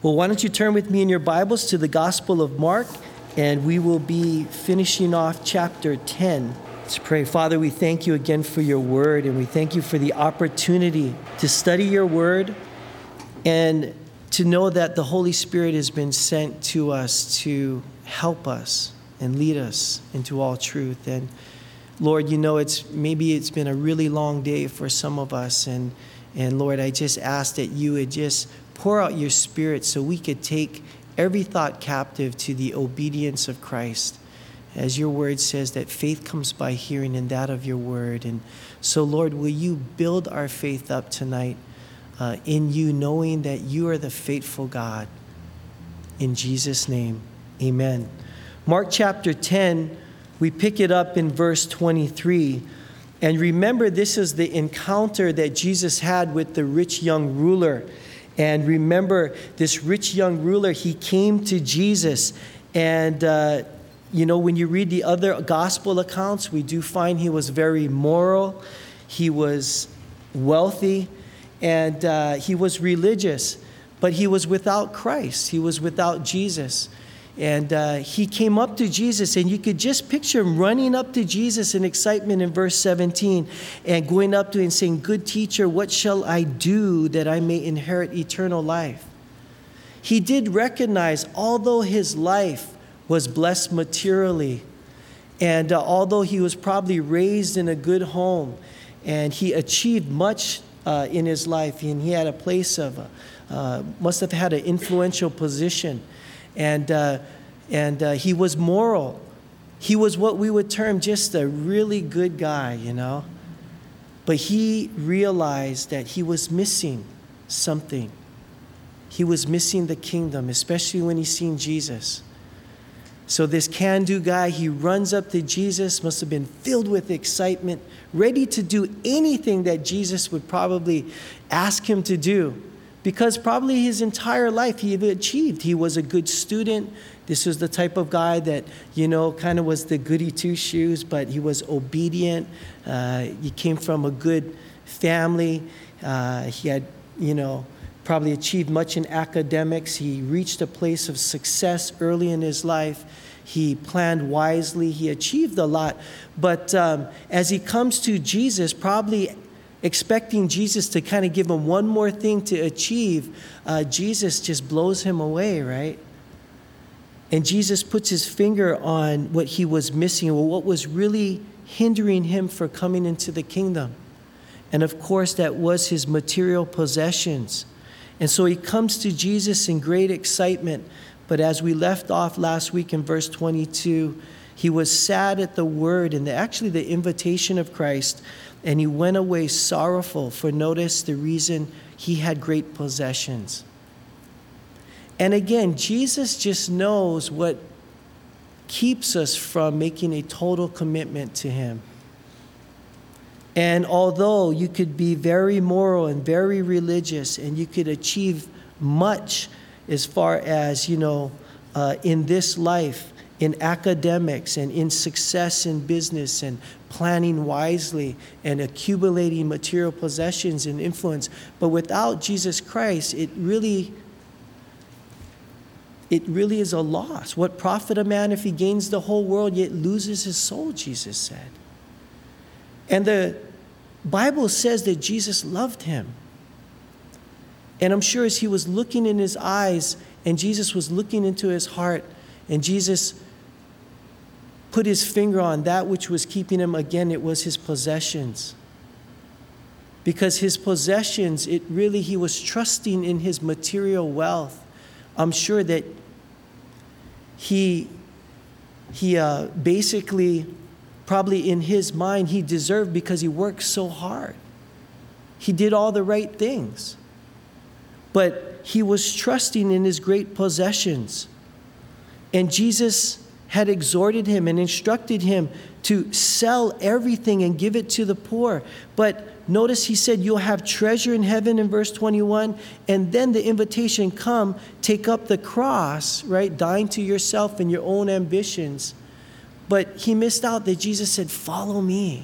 Well, why don't you turn with me in your Bibles to the Gospel of Mark, and we will be finishing off chapter 10. Let's pray. Father, we thank you again for your word, and we thank you for the opportunity to study your word and to know that the Holy Spirit has been sent to us to help us and lead us into all truth. And Lord, you know, it's been a really long day for some of us, and Lord, I just ask that you would just pour out your Spirit so we could take every thought captive to the obedience of Christ. As your word says, that faith comes by hearing, and that of your word. And so, Lord, will you build our faith up tonight in you, knowing that you are the faithful God. In Jesus' name, amen. Mark chapter 10, we pick it up in verse 23. And remember, this is the encounter that Jesus had with the rich young ruler. And remember, this rich young ruler, he came to Jesus. And, when you read the other gospel accounts, we do find he was very moral. He was wealthy. And he was religious. But he was without Christ. He was without Jesus. And he came up to Jesus, and you could just picture him running up to Jesus in excitement in verse 17 and going up to him and saying, "Good teacher, what shall I do that I may inherit eternal life?" He did recognize, although his life was blessed materially, and although he was probably raised in a good home, and he achieved much in his life, and he had a place of, must have had an influential position. And he was moral. He was what we would term just a really good guy, But he realized that he was missing something. He was missing the kingdom, especially when he seen Jesus. So this can-do guy, he runs up to Jesus, must have been filled with excitement, ready to do anything that Jesus would probably ask him to do. Because probably his entire life he had achieved. He was a good student. This was the type of guy that, kind of was the goody two-shoes, but he was obedient. He came from a good family. He had, probably achieved much in academics. He reached a place of success early in his life. He planned wisely. He achieved a lot. But as he comes to Jesus, probably expecting Jesus to kind of give him one more thing to achieve, Jesus just blows him away, right? And Jesus puts his finger on what he was missing, or what was really hindering him for coming into the kingdom. And of course, that was his material possessions. And so he comes to Jesus in great excitement. But as we left off last week in verse 22, he was sad at the word and the invitation of Christ. And he went away sorrowful, for notice the reason: he had great possessions. And again, Jesus just knows what keeps us from making a total commitment to him. And although you could be very moral and very religious, and you could achieve much as far as, in this life, in academics and in success in business and planning wisely and accumulating material possessions and influence. But without Jesus Christ, it really is a loss. What profit a man if he gains the whole world yet loses his soul, Jesus said. And the Bible says that Jesus loved him. And I'm sure as he was looking in his eyes and Jesus was looking into his heart, and Jesus put his finger on that which was keeping him, again, it was his possessions. Because his possessions, he was trusting in his material wealth. I'm sure that he basically, probably in his mind, he deserved, because he worked so hard. He did all the right things. But he was trusting in his great possessions. And Jesus had exhorted him and instructed him to sell everything and give it to the poor. But notice he said, "You'll have treasure in heaven," in verse 21. And then the invitation, "Come, take up the cross," right? Dying to yourself and your own ambitions. But he missed out that Jesus said, "Follow me."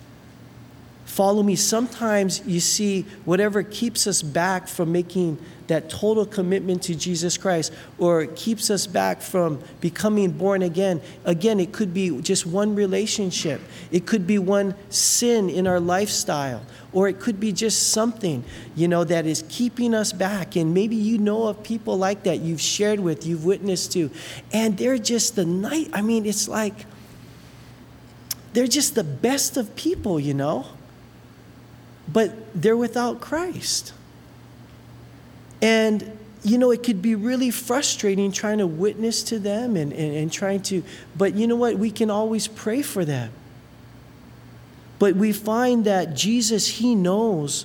Follow me. Sometimes you see whatever keeps us back from making that total commitment to Jesus Christ, or keeps us back from becoming born again. Again, it could be just one relationship. It could be one sin in our lifestyle, or it could be just something, that is keeping us back. And maybe you know of people like that you've shared with, you've witnessed to, and they're just it's like they're just the best of people, but they're without Christ. And, it could be really frustrating trying to witness to them and trying to, but you know what? We can always pray for them. But we find that Jesus, He knows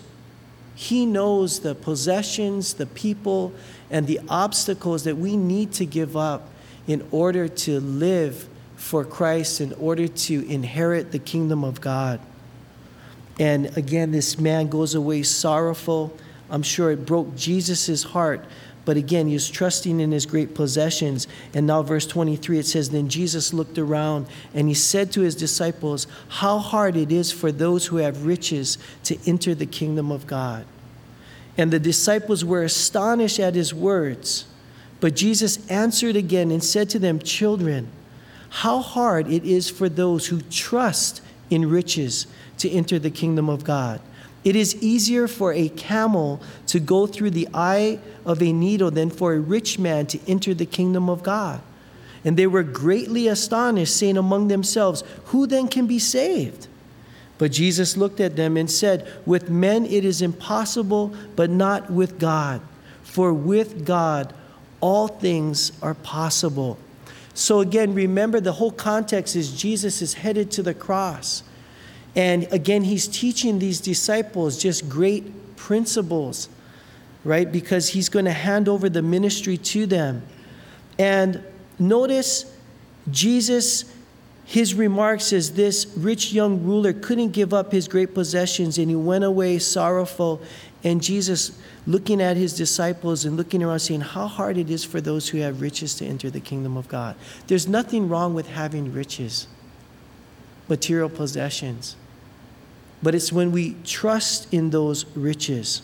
the possessions, the people, and the obstacles that we need to give up in order to live for Christ, in order to inherit the kingdom of God. And again, this man goes away sorrowful. I'm sure it broke Jesus' heart. But again, he was trusting in his great possessions. And now verse 23, it says, "Then Jesus looked around and he said to his disciples, 'How hard it is for those who have riches to enter the kingdom of God.' And the disciples were astonished at his words. But Jesus answered again and said to them, 'Children, how hard it is for those who trust in riches to enter the kingdom of God. It is easier for a camel to go through the eye of a needle than for a rich man to enter the kingdom of God.' And they were greatly astonished, saying among themselves, 'Who then can be saved?' But Jesus looked at them and said, 'With men it is impossible, but not with God. For with God all things are possible.'" So again, remember the whole context is Jesus is headed to the cross. And again, he's teaching these disciples just great principles, right? Because he's going to hand over the ministry to them. And notice Jesus, his remarks is this rich young ruler couldn't give up his great possessions and he went away sorrowful. And Jesus looking at his disciples and looking around saying how hard it is for those who have riches to enter the kingdom of God. There's nothing wrong with having riches, material possessions. But it's when we trust in those riches,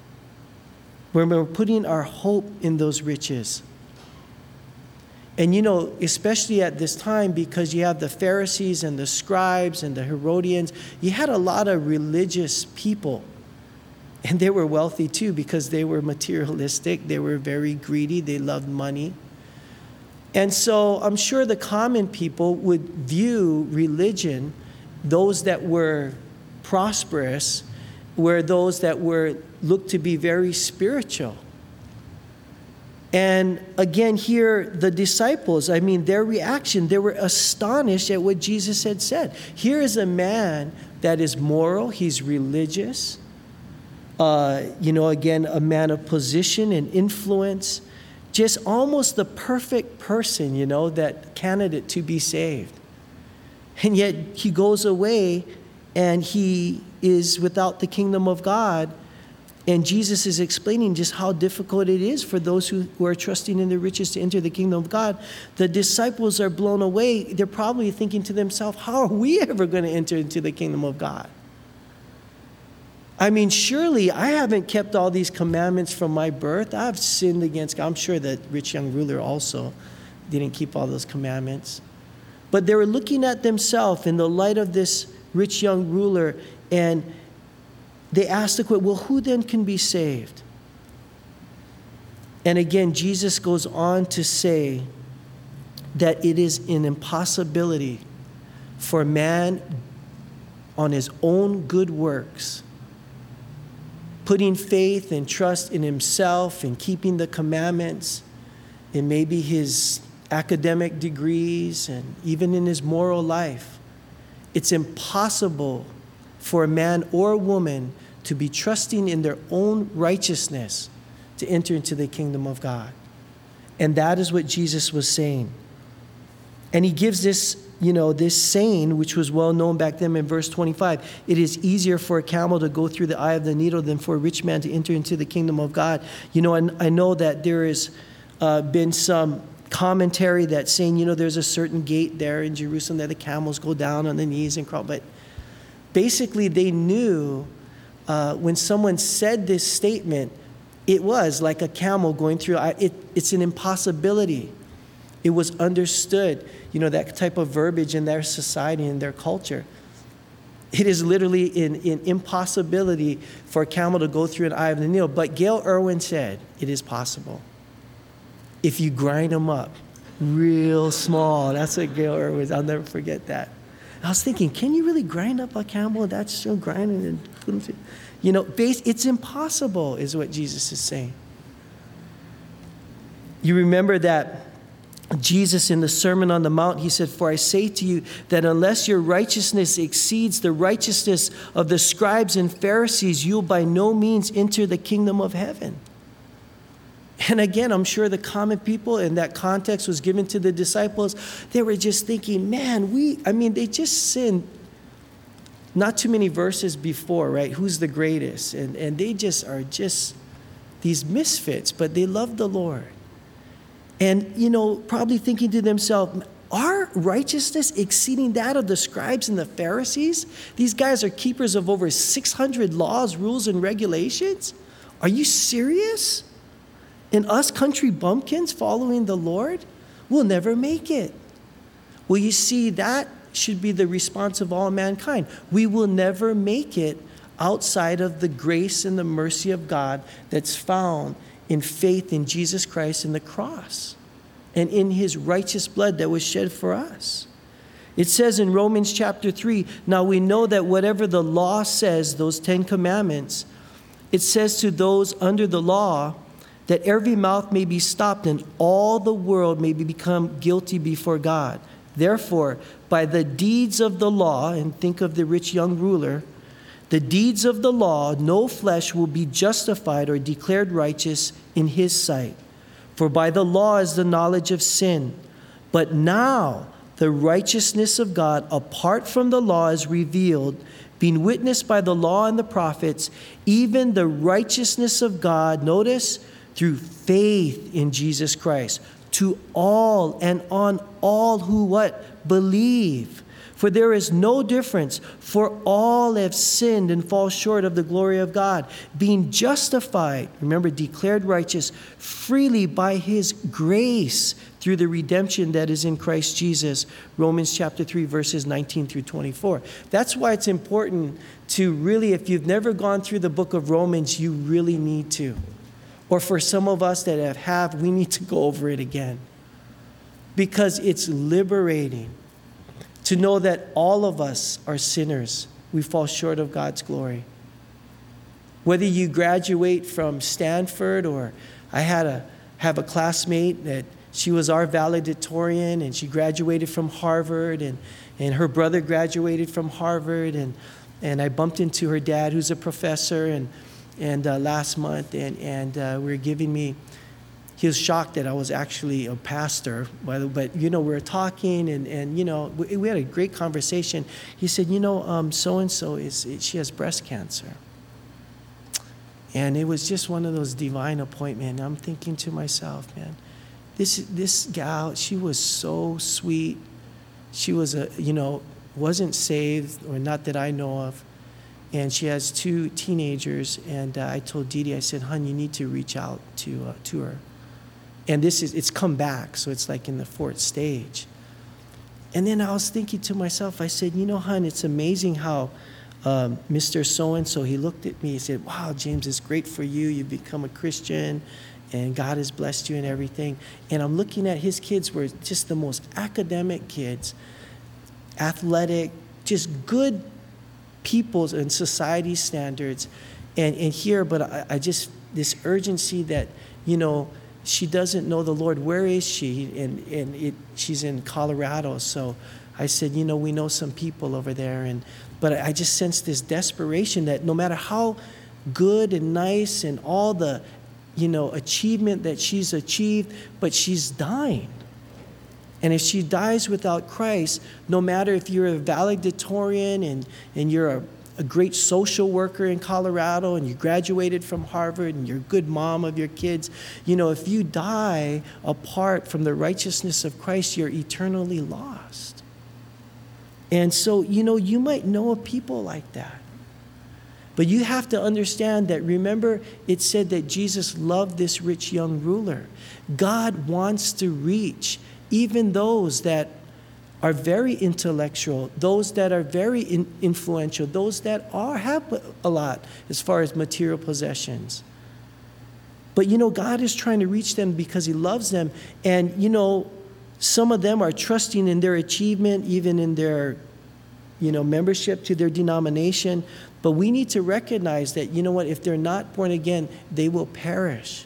when we're putting our hope in those riches. And especially at this time, because you have the Pharisees and the scribes and the Herodians, you had a lot of religious people. And they were wealthy too because they were materialistic. They were very greedy. They loved money. And so I'm sure the common people would view religion, those that were prosperous, were those that were looked to be very spiritual. And again, here, the disciples, their reaction, they were astonished at what Jesus had said. Here is a man that is moral, he's religious, again, a man of position and influence, just almost the perfect person, that candidate to be saved. And yet he goes away and he is without the kingdom of God. And Jesus is explaining just how difficult it is for those who are trusting in their riches to enter the kingdom of God. The disciples are blown away. They're probably thinking to themselves, how are we ever going to enter into the kingdom of God? Surely I haven't kept all these commandments from my birth. I've sinned against God. I'm sure that rich young ruler also didn't keep all those commandments. But they were looking at themselves in the light of this rich young ruler, and they asked the question, well, who then can be saved? And again, Jesus goes on to say that it is an impossibility for man on his own good works, putting faith and trust in himself and keeping the commandments, and maybe his academic degrees and even in his moral life. It's impossible for a man or a woman to be trusting in their own righteousness to enter into the kingdom of God. And that is what Jesus was saying. And he gives this, this saying, which was well known back then in verse 25. It is easier for a camel to go through the eye of the needle than for a rich man to enter into the kingdom of God. And I know that there has been some commentary that's saying, there's a certain gate there in Jerusalem that the camels go down on the knees and crawl. But basically they knew when someone said this statement, it was like a camel going through. It's an impossibility. It was understood, that type of verbiage in their society and their culture. It is literally an impossibility for a camel to go through an eye of the needle. But Gail Irwin said it is possible if you grind them up real small. That's what Gail Irwin was. I'll never forget that. I was thinking, can you really grind up a camel? That's still grinding. It's impossible is what Jesus is saying. You remember that Jesus in the Sermon on the Mount, he said, "For I say to you that unless your righteousness exceeds the righteousness of the scribes and Pharisees, you'll by no means enter the kingdom of heaven." And again, I'm sure the common people in that context was given to the disciples. They were just thinking, man, they just sinned not too many verses before, right? Who's the greatest? And they just are just these misfits, but they love the Lord. And, probably thinking to themselves, our righteousness exceeding that of the scribes and the Pharisees? These guys are keepers of over 600 laws, rules, and regulations? Are you serious? And us country bumpkins following the Lord will never make it. Well, you see, that should be the response of all mankind. We will never make it outside of the grace and the mercy of God that's found in faith in Jesus Christ and the cross and in his righteous blood that was shed for us. It says in Romans chapter 3, now we know that whatever the law says, those 10 commandments, it says to those under the law that every mouth may be stopped and all the world may become guilty before God. Therefore, by the deeds of the law, and think of the rich young ruler, the deeds of the law, no flesh will be justified or declared righteous in his sight. For by the law is the knowledge of sin. But now the righteousness of God apart from the law is revealed, being witnessed by the law and the prophets, even the righteousness of God, notice, through faith in Jesus Christ, to all and on all who what? Believe. For there is no difference, for all have sinned and fall short of the glory of God, being justified, remember, declared righteous, freely by his grace through the redemption that is in Christ Jesus. Romans chapter 3, verses 19 through 24. That's why it's important to really, if you've never gone through the book of Romans, you really need to. Or for some of us that have, we need to go over it again. Because it's liberating to know that all of us are sinners. We fall short of God's glory. Whether you graduate from Stanford, or I have a classmate that she was our valedictorian and she graduated from Harvard, and her brother graduated from Harvard, and I bumped into her dad who's a professor and last month, and we were giving me, he was shocked that I was actually a pastor, but we were talking, and we had a great conversation. He said, so-and-so she has breast cancer. And it was just one of those divine appointments. I'm thinking to myself, man, this gal, she was so sweet. She was wasn't saved, or not that I know of. And she has 2 teenagers, and I told Dee Dee, I said, hon, you need to reach out to her. And it's come back, so it's like in the 4th stage. And then I was thinking to myself, I said, hon, it's amazing how Mr. So-and-so, he looked at me, he said, wow, James, it's great for you. You've become a Christian, and God has blessed you and everything. And I'm looking at his kids were just the most academic kids, athletic, just good people's and society standards, and here, but I just, this urgency that, she doesn't know the Lord. Where is she? And she's in Colorado. So I said, we know some people over there, but I just sensed this desperation that no matter how good and nice and all the, achievement that she's achieved, but she's dying. And if she dies without Christ, no matter if you're a valedictorian and you're a great social worker in Colorado and you graduated from Harvard and you're a good mom of your kids, if you die apart from the righteousness of Christ, you're eternally lost. And so, you might know of people like that. But you have to understand that, remember, it said that Jesus loved this rich young ruler. God wants to reach even those that are very intellectual, those that are very influential, those that have a lot as far as material possessions. But, God is trying to reach them because he loves them. And, some of them are trusting in their achievement, even in their, membership to their denomination. But we need to recognize that, if they're not born again, they will perish.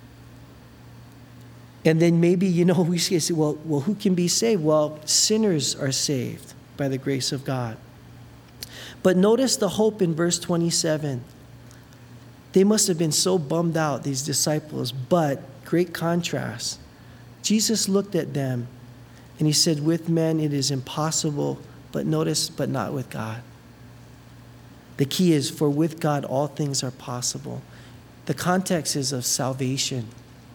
And then maybe, we say, well, who can be saved? Well, sinners are saved by the grace of God. But notice the hope in verse 27. They must have been so bummed out, these disciples, but great contrast. Jesus looked at them and he said, with men it is impossible, but notice, but not with God. The key is, for with God all things are possible. The context is of salvation,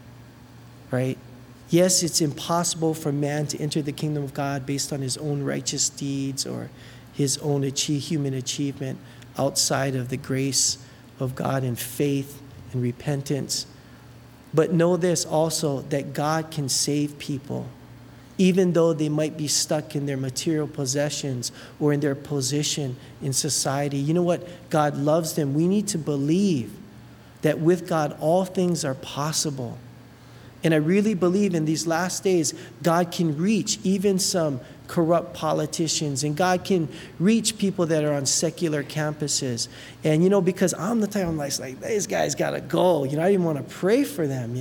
right? Yes, it's impossible for man to enter the kingdom of God based on his own righteous deeds or his own human achievement outside of the grace of God and faith and repentance. But know this also, that God can save people, even though they might be stuck in their material possessions or in their position in society. You know what? God loves them. We need to believe that with God, all things are possible. And I really believe in these last days, God can reach even some corrupt politicians, and God can reach people that are on secular campuses. And, because I'm the type, I'm like, these guys got to go. I didn't want to pray for them,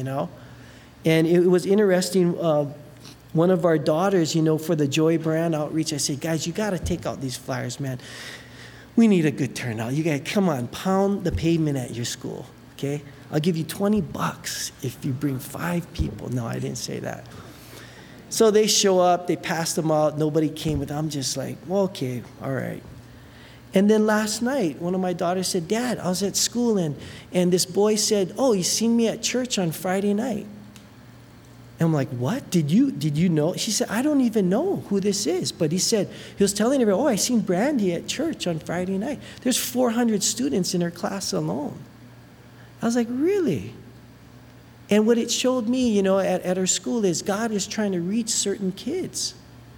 And it was interesting. One of our daughters, for the Joy Brand outreach, I said, guys, you got to take out these flyers, man. We need a good turnout. You guys, come on, pound the pavement at your school, okay? I'll give you $20 if you bring 5 people. No, I didn't say that. So they show up, they pass them out, nobody came with them. I'm just like, well, okay, all right. And then last night, one of my daughters said, Dad, I was at school and this boy said, oh, he's seen me at church on Friday night. And I'm like, what? Did you know? She said, I don't even know who this is. But he was telling her, I seen Brandy at church on Friday night. There's 400 students in her class alone. I was like, really? And what it showed me, at our school is God is trying to reach certain kids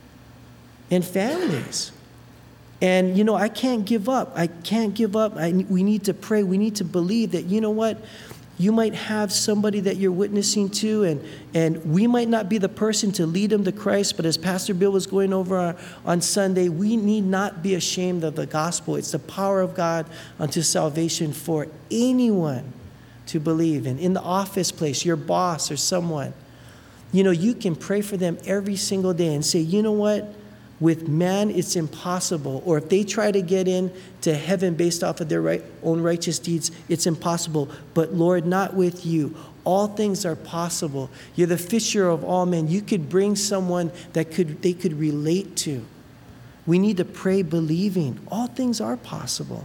and families. And, I can't give up. I can't give up. We need to pray. We need to believe that, you might have somebody that you're witnessing to, and we might not be the person to lead them to Christ, but as Pastor Bill was going over on Sunday, we need not be ashamed of the gospel. It's the power of God unto salvation for anyone to believe in the office place, your boss or someone. You can pray for them every single day and say, you know what? With man, it's impossible. Or if they try to get into heaven based off of their own righteous deeds, it's impossible. But Lord, not with you. All things are possible. You're the fisher of all men. You could bring someone that they could relate to. We need to pray believing. All things are possible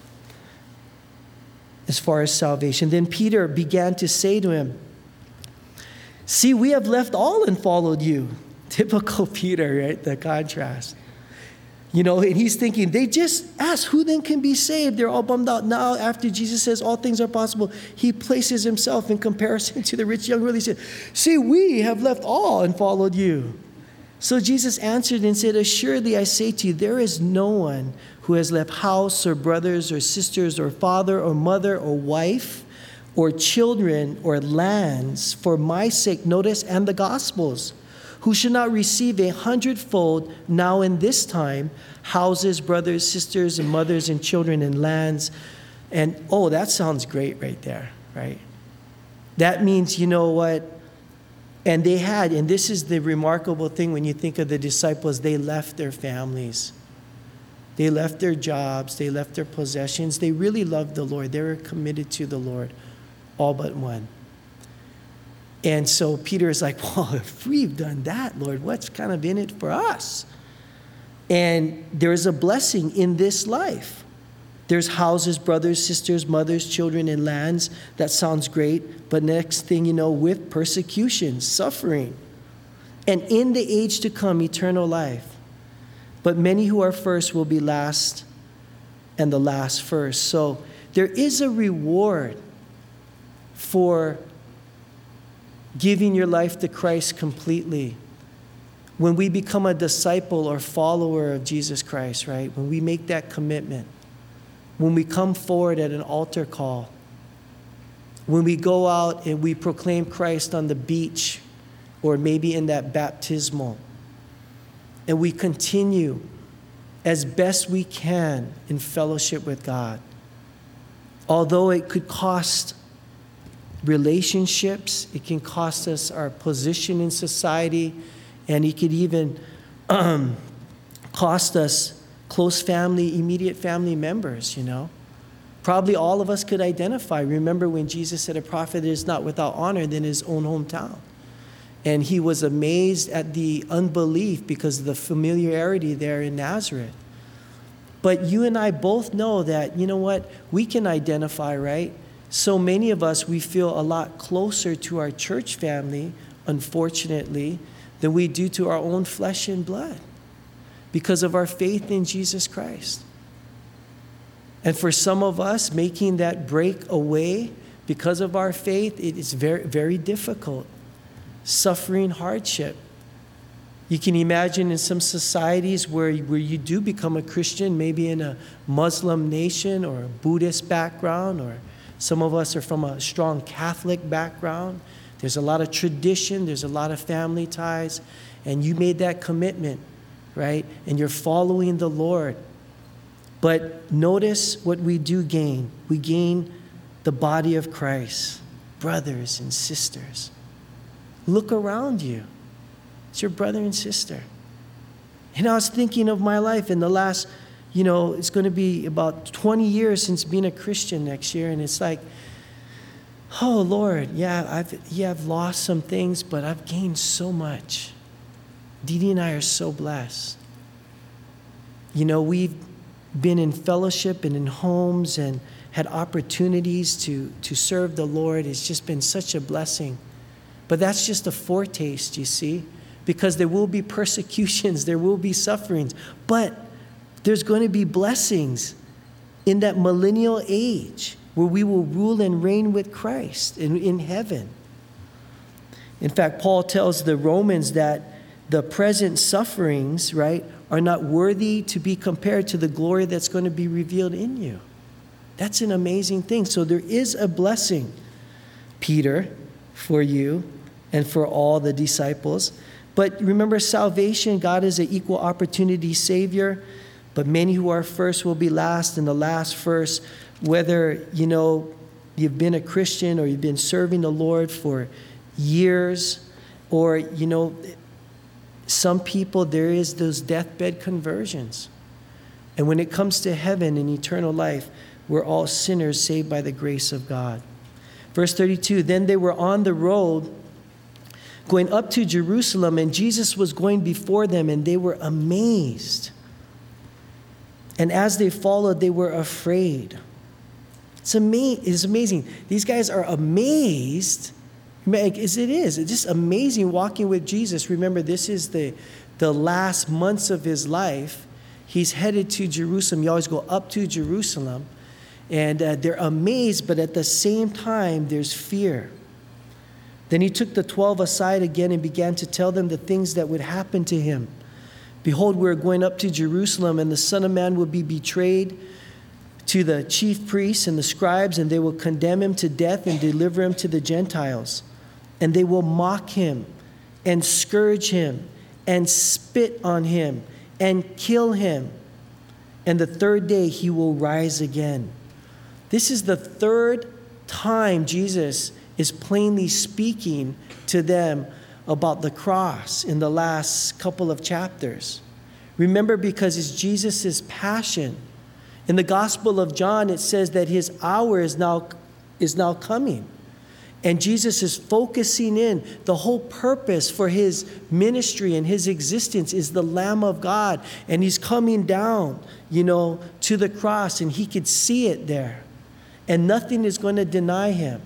as far as salvation. Then Peter began to say to him, see, we have left all and followed you. Typical Peter, right? The contrast. And he's thinking, they just asked, who then can be saved? They're all bummed out. Now, after Jesus says all things are possible, he places himself in comparison to the rich young ruler. He said, see, we have left all and followed you. So Jesus answered and said, assuredly I say to you, there is no one who has left house or brothers or sisters or father or mother or wife or children or lands for my sake, notice, and the gospel's, who should not receive 100-fold now in this time, houses, brothers, sisters, and mothers, and children, and lands. And, that sounds great right there, right? That means, you know what? And this is the remarkable thing when you think of the disciples, they left their families. They left their jobs. They left their possessions. They really loved the Lord. They were committed to the Lord, all but one. And so Peter is like, well, if we've done that, Lord, what's kind of in it for us? And there's a blessing in this life. There's houses, brothers, sisters, mothers, children, and lands. That sounds great. But next thing you know, with persecution, suffering, and in the age to come, eternal life. But many who are first will be last, and the last first. So there is a reward for giving your life to Christ completely. When we become a disciple or follower of Jesus Christ, right? When we make that commitment, when we come forward at an altar call, when we go out and we proclaim Christ on the beach or maybe in that baptismal, and we continue as best we can in fellowship with God. Although it could cost relationships, it can cost us our position in society, and it could even cost us close family, immediate family members, Probably all of us could identify. Remember when Jesus said a prophet is not without honor than his own hometown. And he was amazed at the unbelief because of the familiarity there in Nazareth. But you and I both know that, we can identify, right? So many of us, we feel a lot closer to our church family, unfortunately, than we do to our own flesh and blood because of our faith in Jesus Christ. And for some of us, making that break away because of our faith, it is very, very difficult. Suffering, hardship. You can imagine in some societies where you do become a Christian, maybe in a Muslim nation or a Buddhist background, or some of us are from a strong Catholic background. There's a lot of tradition, there's a lot of family ties, and you made that commitment, right? And you're following the Lord. But notice what we do gain. We gain the body of Christ, brothers and sisters. Look around you. It's your brother and sister. And I was thinking of my life in the last, it's going to be about 20 years since being a Christian next year. And it's like, oh, Lord, I've lost some things, but I've gained so much. Dee Dee and I are so blessed. We've been in fellowship and in homes and had opportunities to serve the Lord. It's just been such a blessing. But that's just a foretaste, you see, because there will be persecutions, there will be sufferings, but there's going to be blessings in that millennial age where we will rule and reign with Christ in heaven. In fact, Paul tells the Romans that the present sufferings, right, are not worthy to be compared to the glory that's going to be revealed in you. That's an amazing thing. So there is a blessing, Peter, for you and for all the disciples. But remember, salvation, God is an equal opportunity Savior, but many who are first will be last and the last first. Whether, you've been a Christian or you've been serving the Lord for years, or, some people, there is those deathbed conversions. And when it comes to heaven and eternal life, we're all sinners saved by the grace of God. Verse 32, then they were on the road going up to Jerusalem, and Jesus was going before them, and they were amazed. And as they followed, they were afraid. It's amazing. These guys are amazed. It's just amazing walking with Jesus. Remember, this is the last months of his life. He's headed to Jerusalem. You always go up to Jerusalem. And they're amazed, but at the same time, there's fear. Then he took the 12 aside again and began to tell them the things that would happen to him. Behold, we're going up to Jerusalem, and the Son of Man will be betrayed to the chief priests and the scribes, and they will condemn him to death and deliver him to the Gentiles. And they will mock him and scourge him and spit on him and kill him. And the third day he will rise again. This is the third time Jesus is plainly speaking to them about the cross in the last couple of chapters. Remember, because it's Jesus' passion. In the Gospel of John, it says that his hour is now coming. And Jesus is focusing in. The whole purpose for his ministry and his existence is the Lamb of God. And he's coming down, to the cross, and he could see it there. And nothing is going to deny him.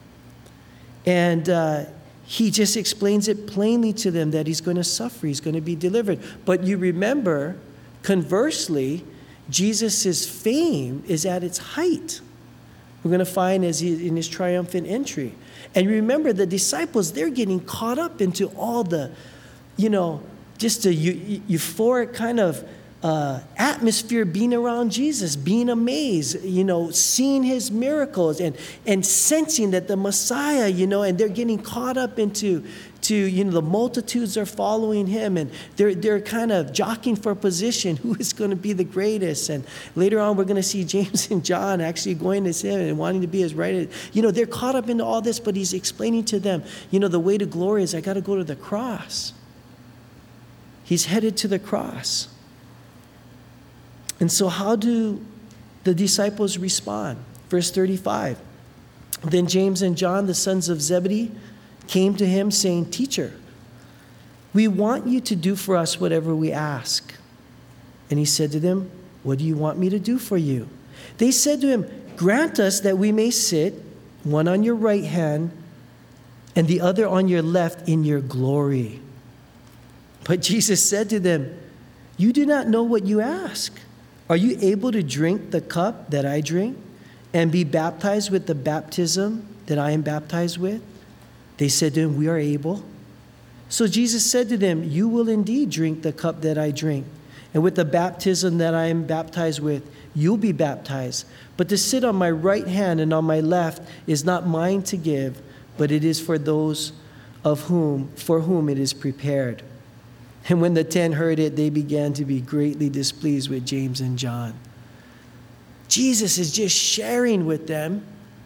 And he just explains it plainly to them that he's going to suffer, he's going to be delivered. But you remember, conversely, Jesus' fame is at its height. We're going to find as he in his triumphant entry. And remember, the disciples, they're getting caught up into all the, just a euphoric kind of atmosphere being around Jesus, being amazed, seeing his miracles and sensing that the Messiah, and they're getting caught up into the multitudes are following him, and they're kind of jockeying for position. Who is going to be the greatest? And later on, we're going to see James and John actually going to him and wanting to be his right. They're caught up into all this, but he's explaining to them, the way to glory is I got to go to the cross. He's headed to the cross. And so how do the disciples respond? Verse 35. Then James and John, the sons of Zebedee, came to him saying, "Teacher, we want you to do for us whatever we ask." And he said to them, "What do you want me to do for you?" They said to him, "Grant us that we may sit, one on your right hand and the other on your left in your glory." But Jesus said to them, "You do not know what you ask. Are you able to drink the cup that I drink and be baptized with the baptism that I am baptized with?" They said to him, "We are able." So Jesus said to them, "You will indeed drink the cup that I drink, and with the baptism that I am baptized with, you'll be baptized. But to sit on my right hand and on my left is not mine to give, but it is for those for whom it is prepared." And when the 10 heard it, they began to be greatly displeased with James and John. Jesus is just sharing with them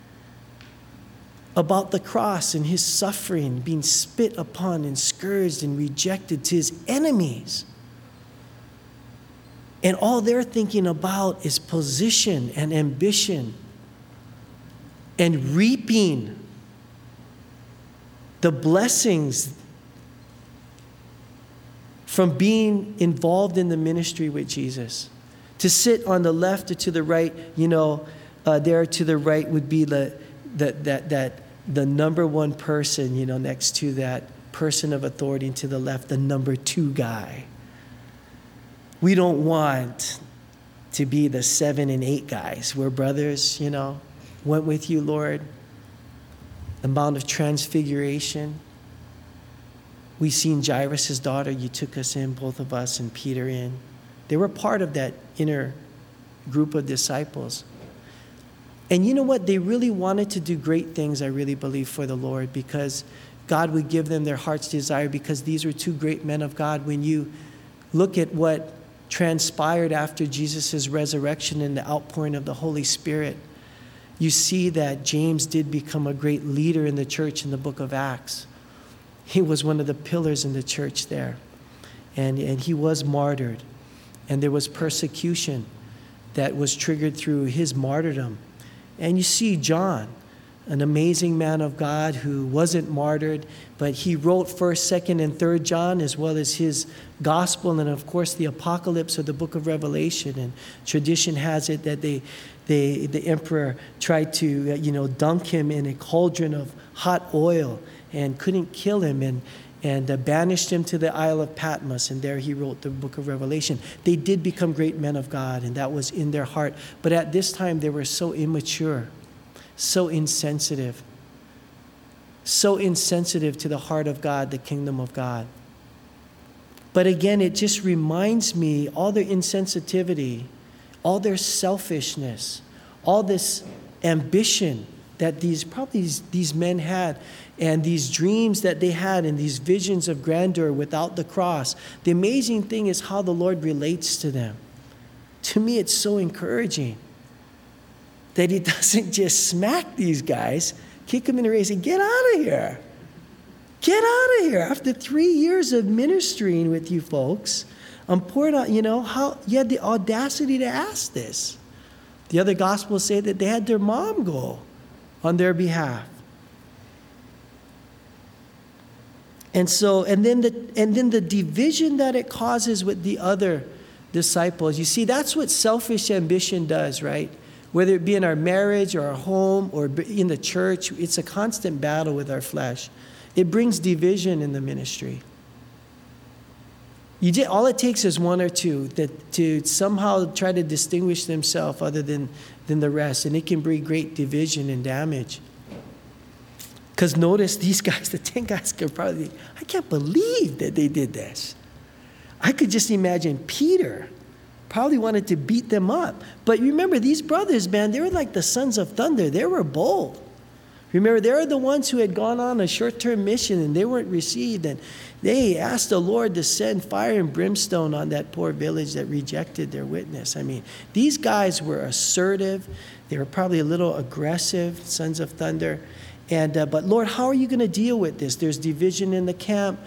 about the cross and his suffering, being spit upon and scourged and rejected to his enemies. And all they're thinking about is position and ambition and reaping the blessings from being involved in the ministry with Jesus. To sit on the left or to the right, there to the right would be the number one person, next to that person of authority, and to the left, the number 2 guy. We don't want to be the 7 and 8 guys. We're brothers, went with you, Lord. The Mount of Transfiguration. We seen Jairus' daughter. You took us in, both of us and Peter in. They were part of that inner group of disciples. And you know what? They really wanted to do great things, I really believe, for the Lord, because God would give them their heart's desire, because these were 2 great men of God. When you look at what transpired after Jesus' resurrection and the outpouring of the Holy Spirit, you see that James did become a great leader in the church in the book of Acts. He was one of the pillars in the church there. And he was martyred. And there was persecution that was triggered through his martyrdom. And you see John, an amazing man of God who wasn't martyred, but he wrote 1st, 2nd, and 3rd John, as well as his gospel, and of course the Apocalypse or the book of Revelation. And tradition has it that the emperor tried to dunk him in a cauldron of hot oil and couldn't kill him, and banished him to the Isle of Patmos, and there he wrote the book of Revelation. They did become great men of God, and that was in their heart. But at this time, they were so immature, so insensitive to the heart of God, the kingdom of God. But again, it just reminds me, all their insensitivity, all their selfishness, all this ambition that these men had, and these dreams that they had, and these visions of grandeur without the cross. The amazing thing is how the Lord relates to them. To me, it's so encouraging that he doesn't just smack these guys, kick them in the face, and get out of here. Get out of here. After 3 years of ministering with you folks, I'm pouring out, how you had the audacity to ask this. The other gospels say that they had their mom go on their behalf. And then the division that it causes with the other disciples. You see, that's what selfish ambition does, right? Whether it be in our marriage or our home or in the church, it's a constant battle with our flesh. It brings division in the ministry. All it takes is one or two that to somehow try to distinguish themselves other than the rest, and it can bring great division and damage. Because notice these guys, the 10 guys could probably, I can't believe that they did this. I could just imagine Peter probably wanted to beat them up. But remember, these brothers, man, they were like the sons of thunder. They were bold. Remember, they were the ones who had gone on a short-term mission and they weren't received. And they asked the Lord to send fire and brimstone on that poor village that rejected their witness. I mean, these guys were assertive. They were probably a little aggressive, sons of thunder. But Lord, how are you going to deal with this? There's division in the camp.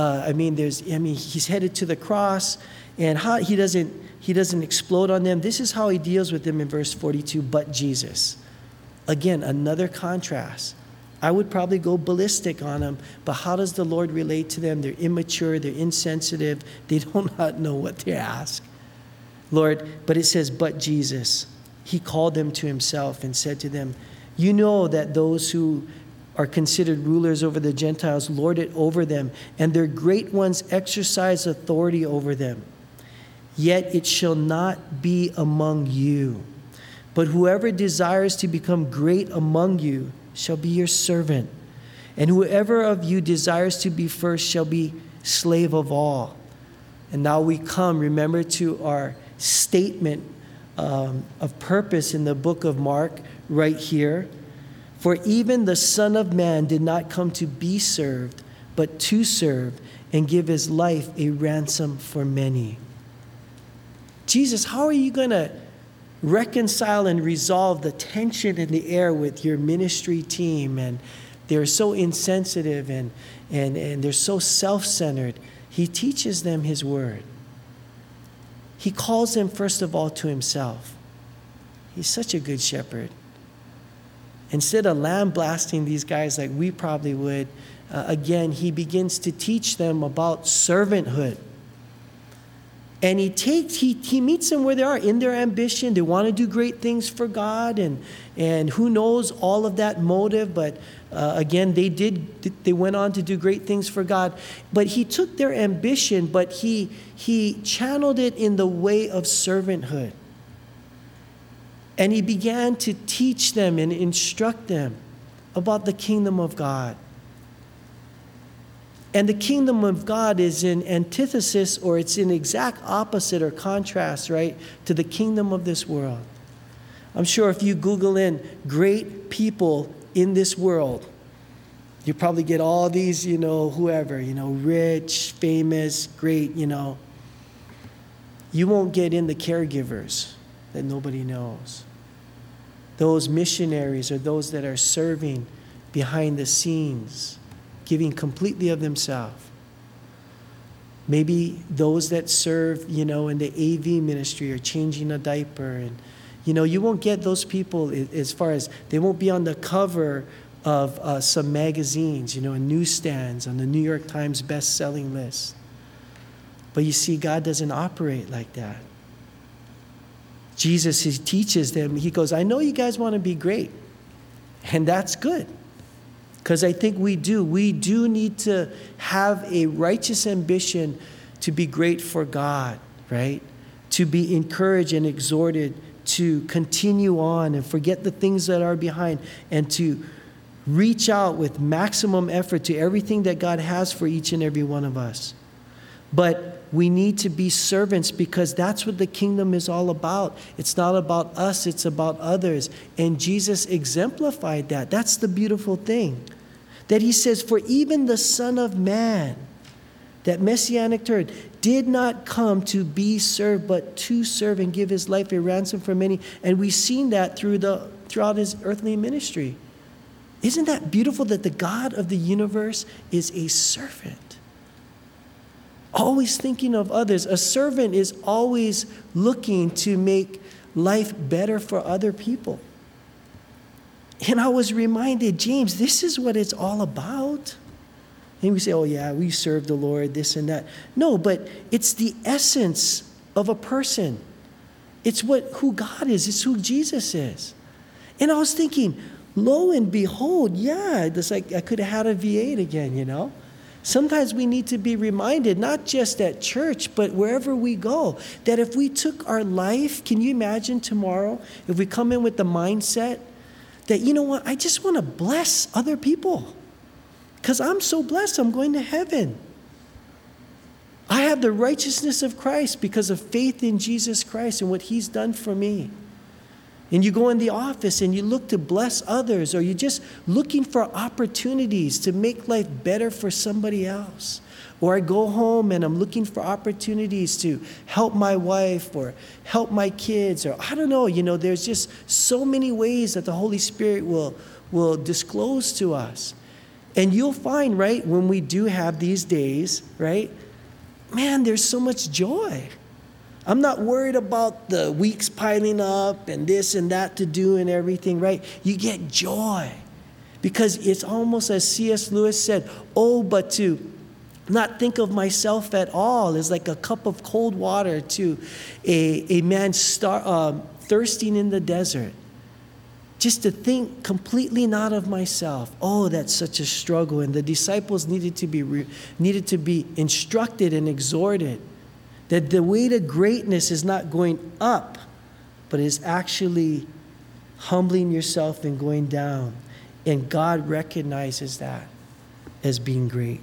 He's headed to the cross, and he doesn't explode on them. This is how he deals with them in verse 42. But Jesus, again, another contrast. I would probably go ballistic on them, but how does the Lord relate to them? They're immature, they're insensitive, they do not know what to ask. Lord, but it says, but Jesus, he called them to himself and said to them, you know that those who are considered rulers over the Gentiles lord it over them, and their great ones exercise authority over them. Yet it shall not be among you. But whoever desires to become great among you shall be your servant. And whoever of you desires to be first shall be slave of all. And now we come, remember, to our statement of purpose in the book of Mark right here. For even the Son of Man did not come to be served, but to serve and give his life a ransom for many. Jesus, how are you going to reconcile and resolve the tension in the air with your ministry team? And they're so insensitive and they're so self-centered. He teaches them his word. He calls them, first of all, to himself. He's such a good shepherd. Instead of lambasting these guys like we probably would, again, he begins to teach them about servanthood. And he meets them where they are, in their ambition. They want to do great things for God, and who knows all of that motive. But again, they went on to do great things for God. But he took their ambition, but he channeled it in the way of servanthood. And he began to teach them and instruct them about the kingdom of God. And the kingdom of God is in antithesis, or it's in exact opposite or contrast, right, to the kingdom of this world. I'm sure if you Google in great people in this world, you probably get all these, whoever, rich, famous, great, You won't get in the caregivers that nobody knows. Those missionaries or those that are serving behind the scenes, giving completely of themselves. Maybe those that serve, in the AV ministry or changing a diaper. And, you won't get those people as far as they won't be on the cover of some magazines, and newsstands on the New York Times best-selling list. But you see, God doesn't operate like that. Jesus, he teaches them, he goes, I know you guys want to be great, and that's good. Because I think we do. We do need to have a righteous ambition to be great for God, right? To be encouraged and exhorted to continue on and forget the things that are behind and to reach out with maximum effort to everything that God has for each and every one of us. But we need to be servants because that's what the kingdom is all about. It's not about us, it's about others. And Jesus exemplified that. That's the beautiful thing. That he says, for even the Son of Man, that messianic term, did not come to be served, but to serve and give his life a ransom for many. And we've seen that throughout his earthly ministry. Isn't that beautiful that the God of the universe is a servant? Always thinking of others. A servant is always looking to make life better for other people. And I was reminded, James, this is what it's all about. And we say, oh yeah, we serve the Lord, this and that. No, but it's the essence of a person. It's who God is. It's who Jesus is. And I was thinking, lo and behold, yeah, it's like I could have had a V8 again, Sometimes we need to be reminded, not just at church, but wherever we go, that if we took our life, can you imagine tomorrow, if we come in with the mindset that, you know what, I just want to bless other people because I'm so blessed, I'm going to heaven. I have the righteousness of Christ because of faith in Jesus Christ and what he's done for me. And you go in the office and you look to bless others, or you're just looking for opportunities to make life better for somebody else. Or I go home and I'm looking for opportunities to help my wife or help my kids, or I don't know, there's just so many ways that the Holy Spirit will disclose to us. And you'll find, right, when we do have these days, right, man, there's so much joy. I'm not worried about the weeks piling up and this and that to do and everything, right? You get joy because it's almost as C.S. Lewis said, but to not think of myself at all is like a cup of cold water to a man thirsting in the desert. Just to think completely not of myself. That's such a struggle. And the disciples needed to be instructed and exhorted that the way to greatness is not going up, but is actually humbling yourself and going down. And God recognizes that as being great.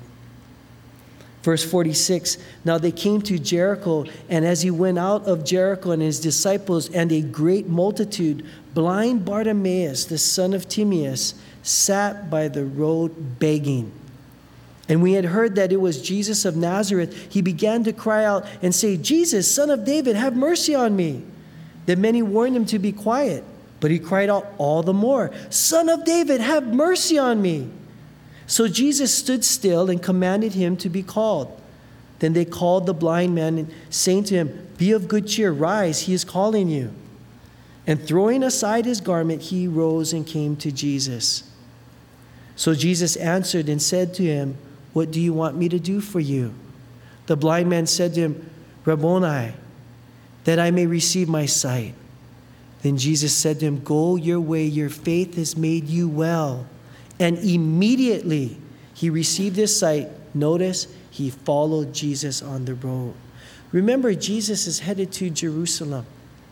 Verse 46, now they came to Jericho, and as he went out of Jericho and his disciples and a great multitude, blind Bartimaeus, the son of Timaeus, sat by the road begging. And we had heard that it was Jesus of Nazareth. He began to cry out and say, Jesus, son of David, have mercy on me. Then many warned him to be quiet, but he cried out all the more, Son of David, have mercy on me. So Jesus stood still and commanded him to be called. Then they called the blind man, saying to him, be of good cheer, rise, he is calling you. And throwing aside his garment, he rose and came to Jesus. So Jesus answered and said to him, what do you want me to do for you? The blind man said to him, Rabboni, that I may receive my sight. Then Jesus said to him, go your way, your faith has made you well. And immediately he received his sight. Notice, he followed Jesus on the road. Remember, Jesus is headed to Jerusalem.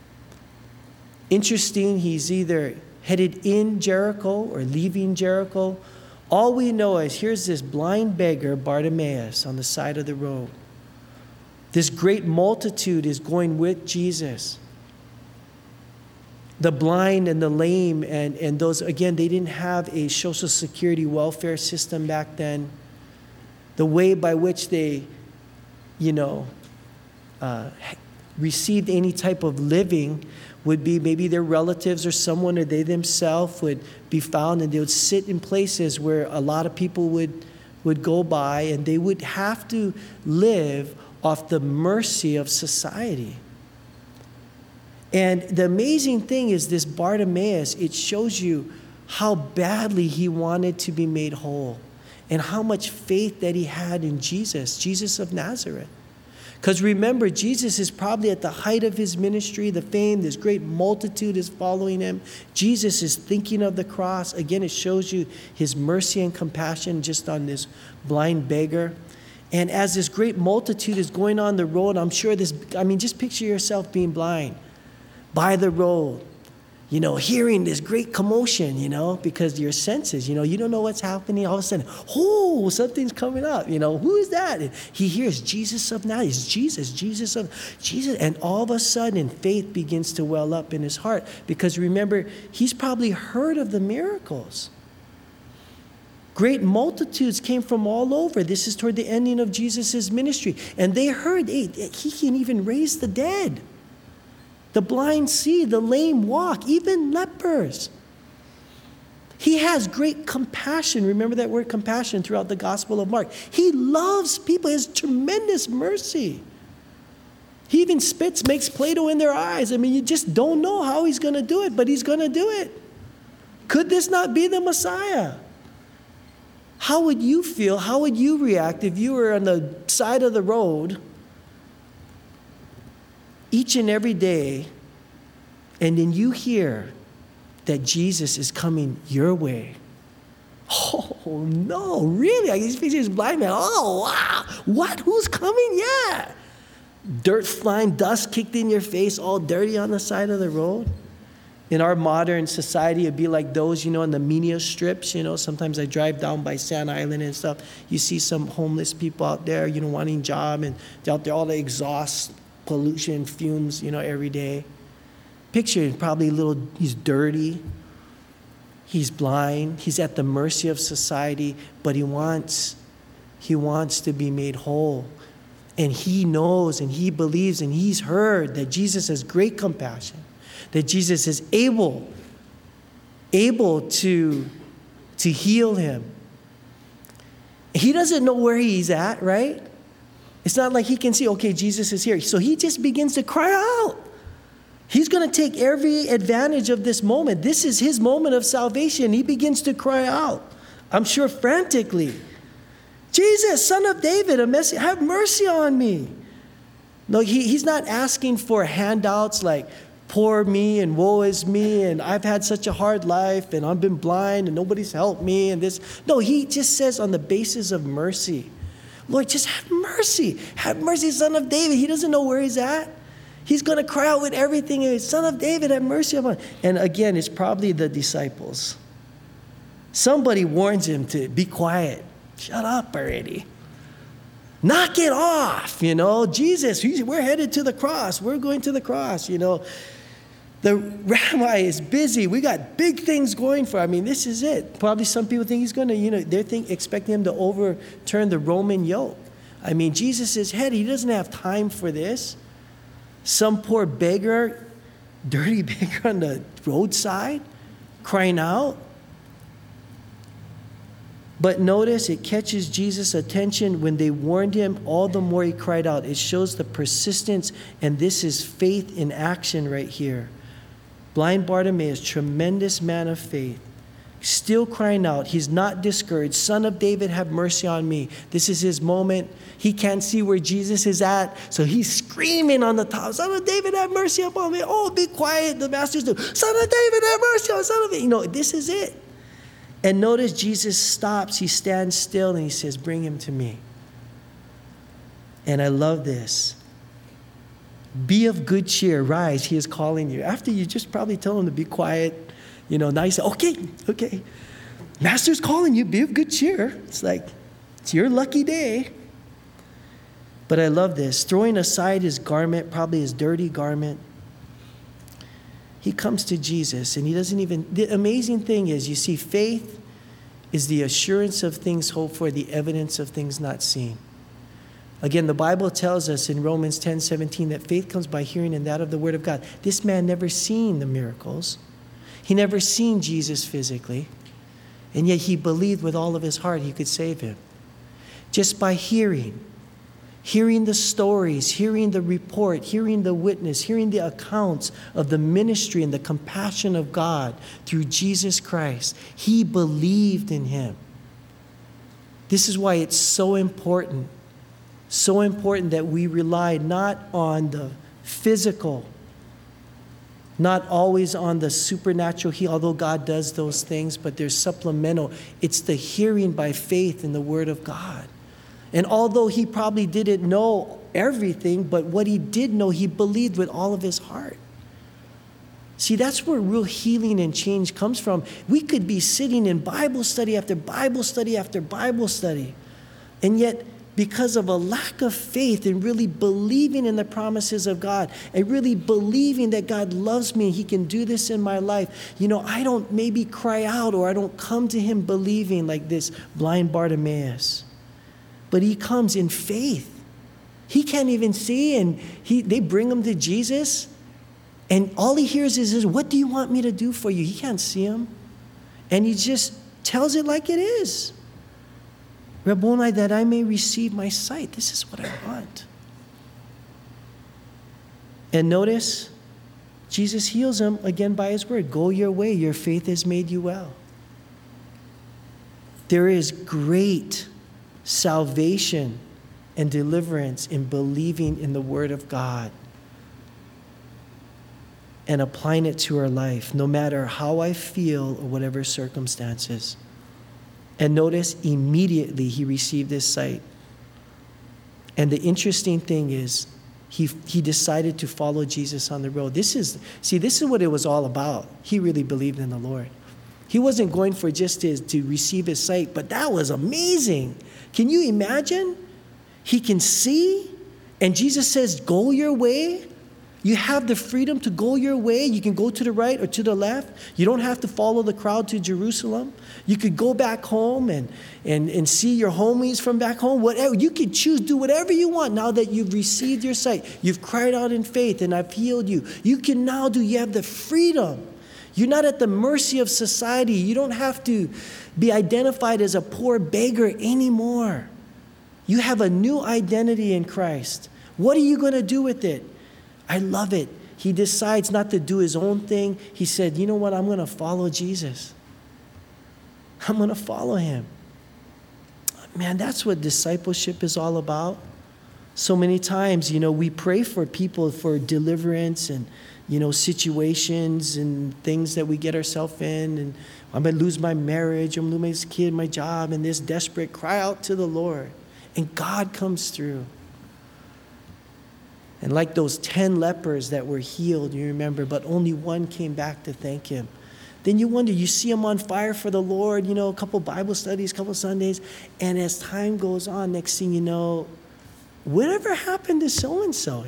Interesting, he's either headed in Jericho or leaving Jericho. All we know is here's this blind beggar, Bartimaeus, on the side of the road. This great multitude is going with Jesus. The blind and the lame and those, again, they didn't have a social security welfare system back then. The way by which they, received any type of living would be maybe their relatives or someone, or they themselves would be found, and they would sit in places where a lot of people would go by, and they would have to live off the mercy of society. And the amazing thing is this Bartimaeus, it shows you how badly he wanted to be made whole and how much faith that he had in Jesus of Nazareth. Because remember, Jesus is probably at the height of his ministry, the fame, this great multitude is following him. Jesus is thinking of the cross. Again, it shows you his mercy and compassion just on this blind beggar. And as this great multitude is going on the road, I'm sure just picture yourself being blind by the road, hearing this great commotion, because your senses, you don't know what's happening. All of a sudden, something's coming up. Who is that? And he hears Jesus of Nazareth. It's Jesus. And all of a sudden, faith begins to well up in his heart. Because remember, he's probably heard of the miracles. Great multitudes came from all over. This is toward the ending of Jesus' ministry. And they heard, he can even raise the dead. The blind see, the lame walk, even lepers. He has great compassion. Remember that word compassion throughout the Gospel of Mark. He loves people. He has tremendous mercy. He even makes Play-Doh in their eyes. You just don't know how he's going to do it, but he's going to do it. Could this not be the Messiah? How would you feel? How would you react if you were on the side of the road each and every day, and then you hear that Jesus is coming your way Oh, no, really? He's picturing this blind man. Oh, wow. What? Who's coming? Yeah. Dirt flying, dust kicked in your face, all dirty on the side of the road. In our modern society, it'd be like those, in the media strips, Sometimes I drive down by Sand Island and stuff. You see some homeless people out there, wanting a job, and they're out there, all the exhaust, pollution, fumes, every day. Picture probably he's dirty. He's blind. He's at the mercy of society, but he wants to be made whole. And he knows and he believes and he's heard that Jesus has great compassion, that Jesus is able to heal him. He doesn't know where he's at, right? It's not like he can see, okay, Jesus is here. So he just begins to cry out. He's going to take every advantage of this moment. This is his moment of salvation. He begins to cry out, I'm sure frantically, Jesus, Son of David, have mercy on me. No, he's not asking for handouts like, poor me and woe is me and I've had such a hard life and I've been blind and nobody's helped me and this. No, he just says on the basis of mercy, Lord, just have mercy. Have mercy, Son of David. He doesn't know where he's at. He's going to cry out with everything. Son of David, have mercy upon me. And again, it's probably the disciples. Somebody warns him to be quiet. Shut up already. Knock it off, Jesus, we're headed to the cross. We're going to the cross, The rabbi is busy. We got big things going for him. This is it. Probably some people think he's going to, they're expecting him to overturn the Roman yoke. Jesus is head. He doesn't have time for this. Some poor beggar, dirty beggar on the roadside, crying out. But notice it catches Jesus' attention when they warned him, all the more he cried out. It shows the persistence, and this is faith in action right here. Blind Bartimaeus, tremendous man of faith, still crying out. He's not discouraged. Son of David, have mercy on me. This is his moment. He can't see where Jesus is at, so he's screaming on the top, Son of David, have mercy upon me. Oh, be quiet, the masters do. Son of David, have mercy on Son of David. This is it. And notice Jesus stops, he stands still, and he says, bring him to me. And I love this. Be of good cheer, rise, he is calling you. After you just probably tell him to be quiet, now you say, okay. Master's calling you, be of good cheer. It's like, it's your lucky day. But I love this. Throwing aside his garment, probably his dirty garment, he comes to Jesus and he doesn't even, the amazing thing is, you see, faith is the assurance of things hoped for, the evidence of things not seen. Again, the Bible tells us in Romans 10:17 that faith comes by hearing and that of the word of God. This man never seen the miracles. He never seen Jesus physically. And yet he believed with all of his heart he could save him. Just by hearing the stories, hearing the report, hearing the witness, hearing the accounts of the ministry and the compassion of God through Jesus Christ. He believed in him. This is why it's so important that we rely not on the physical, not always on the supernatural healing, although God does those things, but there's supplemental. It's the hearing by faith in the Word of God. And although he probably didn't know everything, but what he did know, he believed with all of his heart. See, that's where real healing and change comes from. We could be sitting in Bible study after Bible study after Bible study, and yet because of a lack of faith and really believing in the promises of God and really believing that God loves me, he can do this in my life, I don't maybe cry out or I don't come to him believing like this blind Bartimaeus. But he comes in faith. He can't even see, and they bring him to Jesus, and all he hears is, what do you want me to do for you? He can't see him. And he just tells it like it is. Rabboni, that I may receive my sight. This is what I want. And notice, Jesus heals him again by his word. Go your way, your faith has made you well. There is great salvation and deliverance in believing in the Word of God and applying it to our life, no matter how I feel or whatever circumstances. And notice, immediately he received his sight. And the interesting thing is, he decided to follow Jesus on the road. This is what it was all about. He really believed in the Lord. He wasn't going for just to receive his sight, but that was amazing. Can you imagine? He can see, and Jesus says, go your way. You have the freedom to go your way. You can go to the right or to the left. You don't have to follow the crowd to Jerusalem. You could go back home and see your homies from back home. Whatever. You could choose, do whatever you want now that you've received your sight. You've cried out in faith and I've healed you. You can now you have the freedom. You're not at the mercy of society. You don't have to be identified as a poor beggar anymore. You have a new identity in Christ. What are you going to do with it? I love it. He decides not to do his own thing. He said, you know what? I'm going to follow Jesus. I'm going to follow him. Man, that's what discipleship is all about. So many times, we pray for people for deliverance and, situations and things that we get ourselves in. And I'm going to lose my marriage. I'm going to lose my kid, my job. And this desperate cry out to the Lord. And God comes through. And like those 10 lepers that were healed, you remember, but only one came back to thank him. Then you wonder, you see him on fire for the Lord, a couple Bible studies, a couple Sundays, and as time goes on, next thing you know, whatever happened to so-and-so,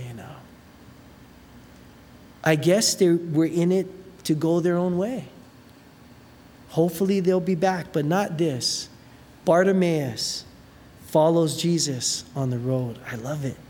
I guess they were in it to go their own way. Hopefully they'll be back, but not this. Bartimaeus follows Jesus on the road. I love it.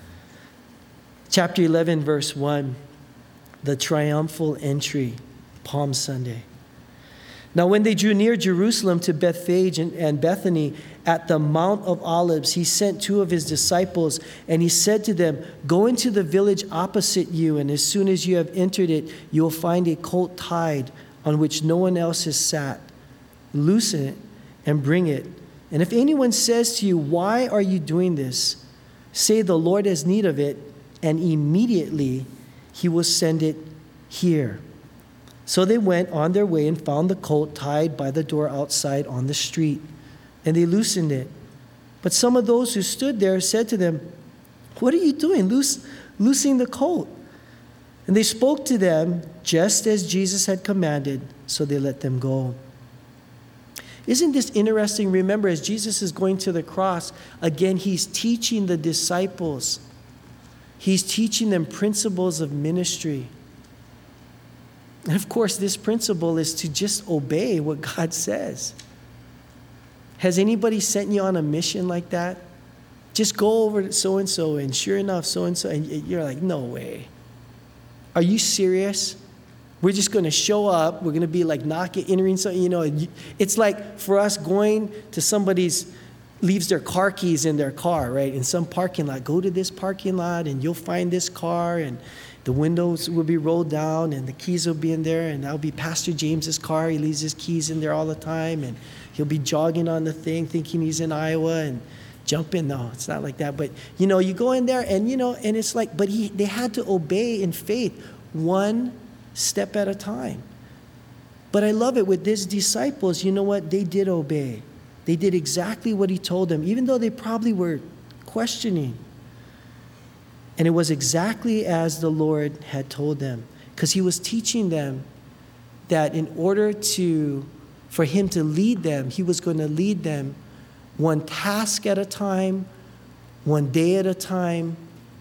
Chapter 11, verse 1, the triumphal entry, Palm Sunday. Now when they drew near Jerusalem to Bethphage and Bethany at the Mount of Olives, he sent two of his disciples, and he said to them, go into the village opposite you, and as soon as you have entered it, you will find a colt tied on which no one else has sat. Loosen it and bring it. And if anyone says to you, why are you doing this? Say, the Lord has need of it, and immediately he will send it here. So they went on their way and found the colt tied by the door outside on the street, and they loosened it. But some of those who stood there said to them, what are you doing, loosing the colt? And they spoke to them just as Jesus had commanded, so they let them go. Isn't this interesting? Remember, as Jesus is going to the cross, again, he's teaching the disciples. He's teaching them principles of ministry. And of course, this principle is to just obey what God says. Has anybody sent you on a mission like that? Just go over to so-and-so, and sure enough, so-and-so, and you're like, no way. Are you serious? We're just going to show up. We're going to be like entering something, It's like for us going to somebody's, leaves their car keys in their car, right? In some parking lot. Go to this parking lot and you'll find this car, and the windows will be rolled down and the keys will be in there, and that'll be Pastor James's car. He leaves his keys in there all the time, and he'll be jogging on the thing thinking he's in Iowa and jump in. No, it's not like that. But, you go in there and, and it's like, but they had to obey in faith one step at a time. But I love it with these disciples. You know what? They did obey. They did exactly what he told them, even though they probably were questioning. And it was exactly as the Lord had told them, because he was teaching them that in order for him to lead them, he was going to lead them one task at a time, one day at a time,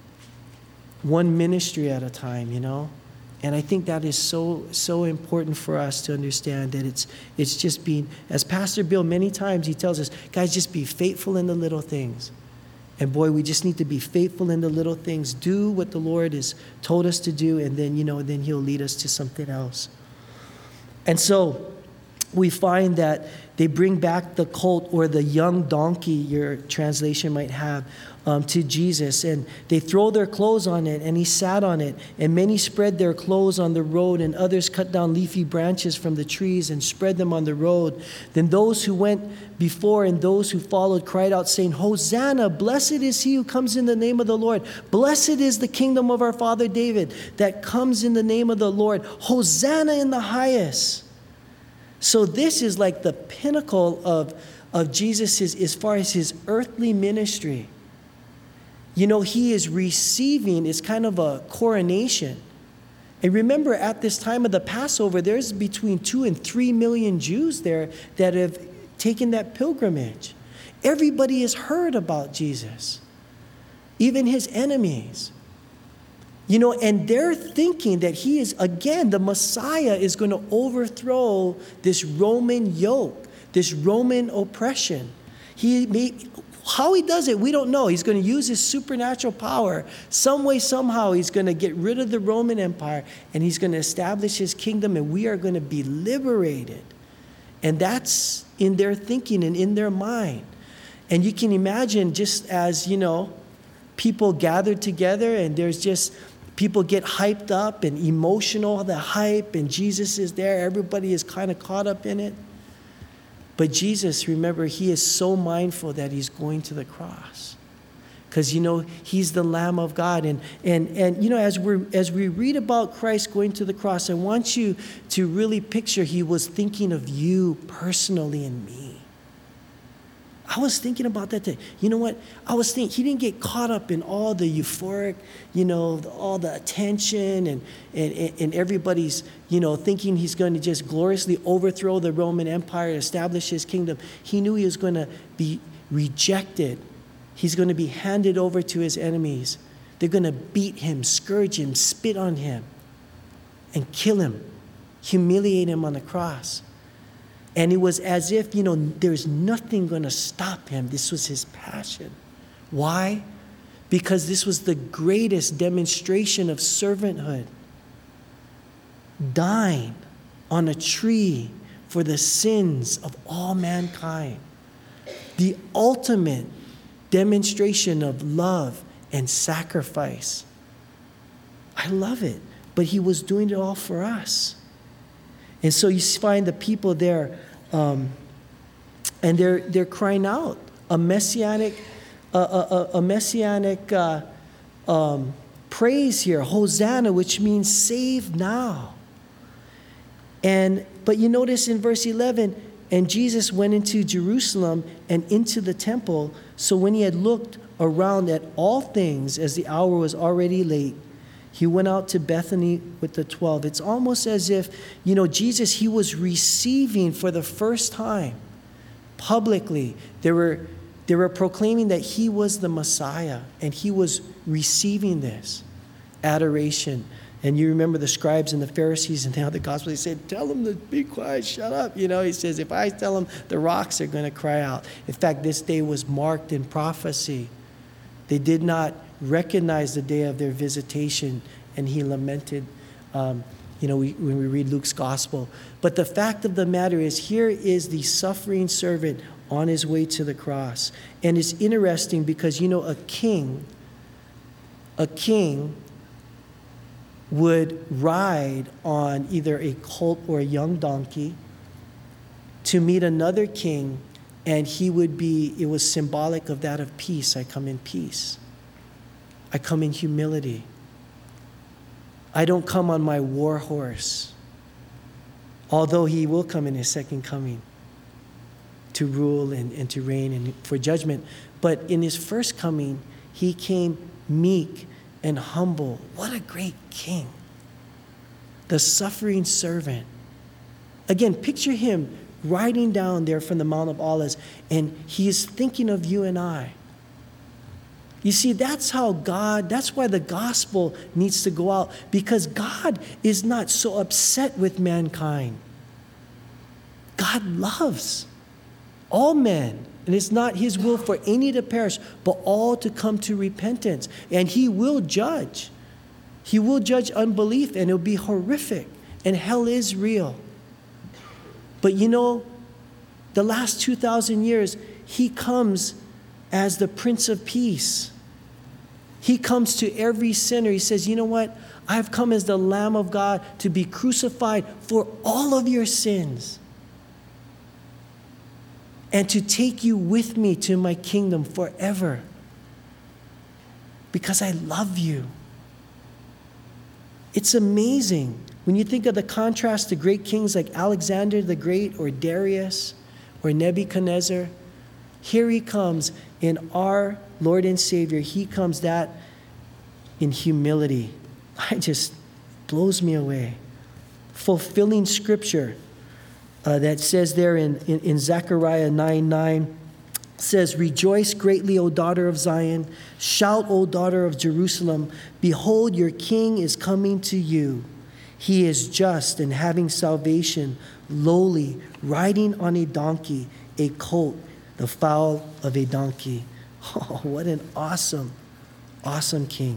one ministry at a time, And I think that is so important for us to understand that it's just being, as Pastor Bill many times he tells us, guys, just be faithful in the little things. And boy, we just need to be faithful in the little things. Do what the Lord has told us to do, and then, then he'll lead us to something else. And so we find that they bring back the colt, or the young donkey, your translation might have, to Jesus. And they throw their clothes on it, and he sat on it. And many spread their clothes on the road, and others cut down leafy branches from the trees and spread them on the road. Then those who went before and those who followed cried out, saying, Hosanna, blessed is he who comes in the name of the Lord. Blessed is the kingdom of our father David that comes in the name of the Lord. Hosanna in the highest. So this is like the pinnacle of Jesus' as far as his earthly ministry. You know, he is receiving, it's kind of a coronation. And remember, at this time of the Passover, there's between 2 and 3 million Jews there that have taken that pilgrimage. Everybody has heard about Jesus, even his enemies. You know, and they're thinking that he is, again, the Messiah is going to overthrow this Roman yoke, this Roman oppression. How he does it, we don't know. He's going to use his supernatural power. Some way, somehow, he's going to get rid of the Roman Empire, and he's going to establish his kingdom, and we are going to be liberated. And that's in their thinking and in their mind. And you can imagine, just as, you know, people gather together, and there's just, people get hyped up and emotional, the hype, and Jesus is there. Everybody is kind of caught up in it. But Jesus, remember, he is so mindful that he's going to the cross. Because, you know, he's the Lamb of God. And you know, as we read about Christ going to the cross, I want you to really picture he was thinking of you personally and me. I was thinking about that today. You know what? I was thinking, he didn't get caught up in all the euphoric, you know, all the attention and everybody's, you know, thinking he's going to just gloriously overthrow the Roman Empire, establish his kingdom. He knew he was going to be rejected. He's going to be handed over to his enemies. They're going to beat him, scourge him, spit on him, and kill him, humiliate him on the cross. And it was as if, you know, there's nothing going to stop him. This was his passion. Why? Because this was the greatest demonstration of servanthood. Dying on a tree for the sins of all mankind. The ultimate demonstration of love and sacrifice. I love it. But he was doing it all for us. And so you find the people there, and they're crying out a messianic praise here, Hosanna, which means save now. But you notice in verse 11, and Jesus went into Jerusalem and into the temple. So when he had looked around at all things, as the hour was already late, he went out to Bethany with the 12. It's almost as if, you know, Jesus, he was receiving for the first time publicly. They were proclaiming that he was the Messiah, and he was receiving this adoration. And you remember the scribes and the Pharisees and now the gospel, they said, tell them to be quiet, shut up. You know, he says, if I tell them, the rocks are going to cry out. In fact, this day was marked in prophecy. They did not recognize the day of their visitation, and he lamented, when we read Luke's gospel. But the fact of the matter is, here is the suffering servant on his way to the cross. And it's interesting because, you know, a king would ride on either a colt or a young donkey to meet another king, and it was symbolic of that of peace. I come in peace. I come in humility. I don't come on my war horse, although he will come in his second coming to rule and to reign and for judgment. But in his first coming, he came meek and humble. What a great king. The suffering servant. Again, picture him riding down there from the Mount of Olives, and he is thinking of you and I. You see, that's why the gospel needs to go out, because God is not so upset with mankind. God loves all men, and it's not his will for any to perish, but all to come to repentance. And he will judge. He will judge unbelief, and it'll be horrific, and hell is real. But you know, the last 2,000 years, he comes as the Prince of Peace. He comes to every sinner. He says, you know what? I've come as the Lamb of God to be crucified for all of your sins and to take you with me to my kingdom forever, because I love you. It's amazing When you think of the contrast to great kings like Alexander the Great or Darius or Nebuchadnezzar, here he comes in our Lord and Savior. He comes that in humility. It just blows me away. Fulfilling scripture that says there in Zechariah 9:9, says, "Rejoice greatly, O daughter of Zion. Shout, O daughter of Jerusalem. Behold, your king is coming to you. He is just and having salvation, lowly, riding on a donkey, a colt, the foal of a donkey." Oh, what an awesome, awesome king.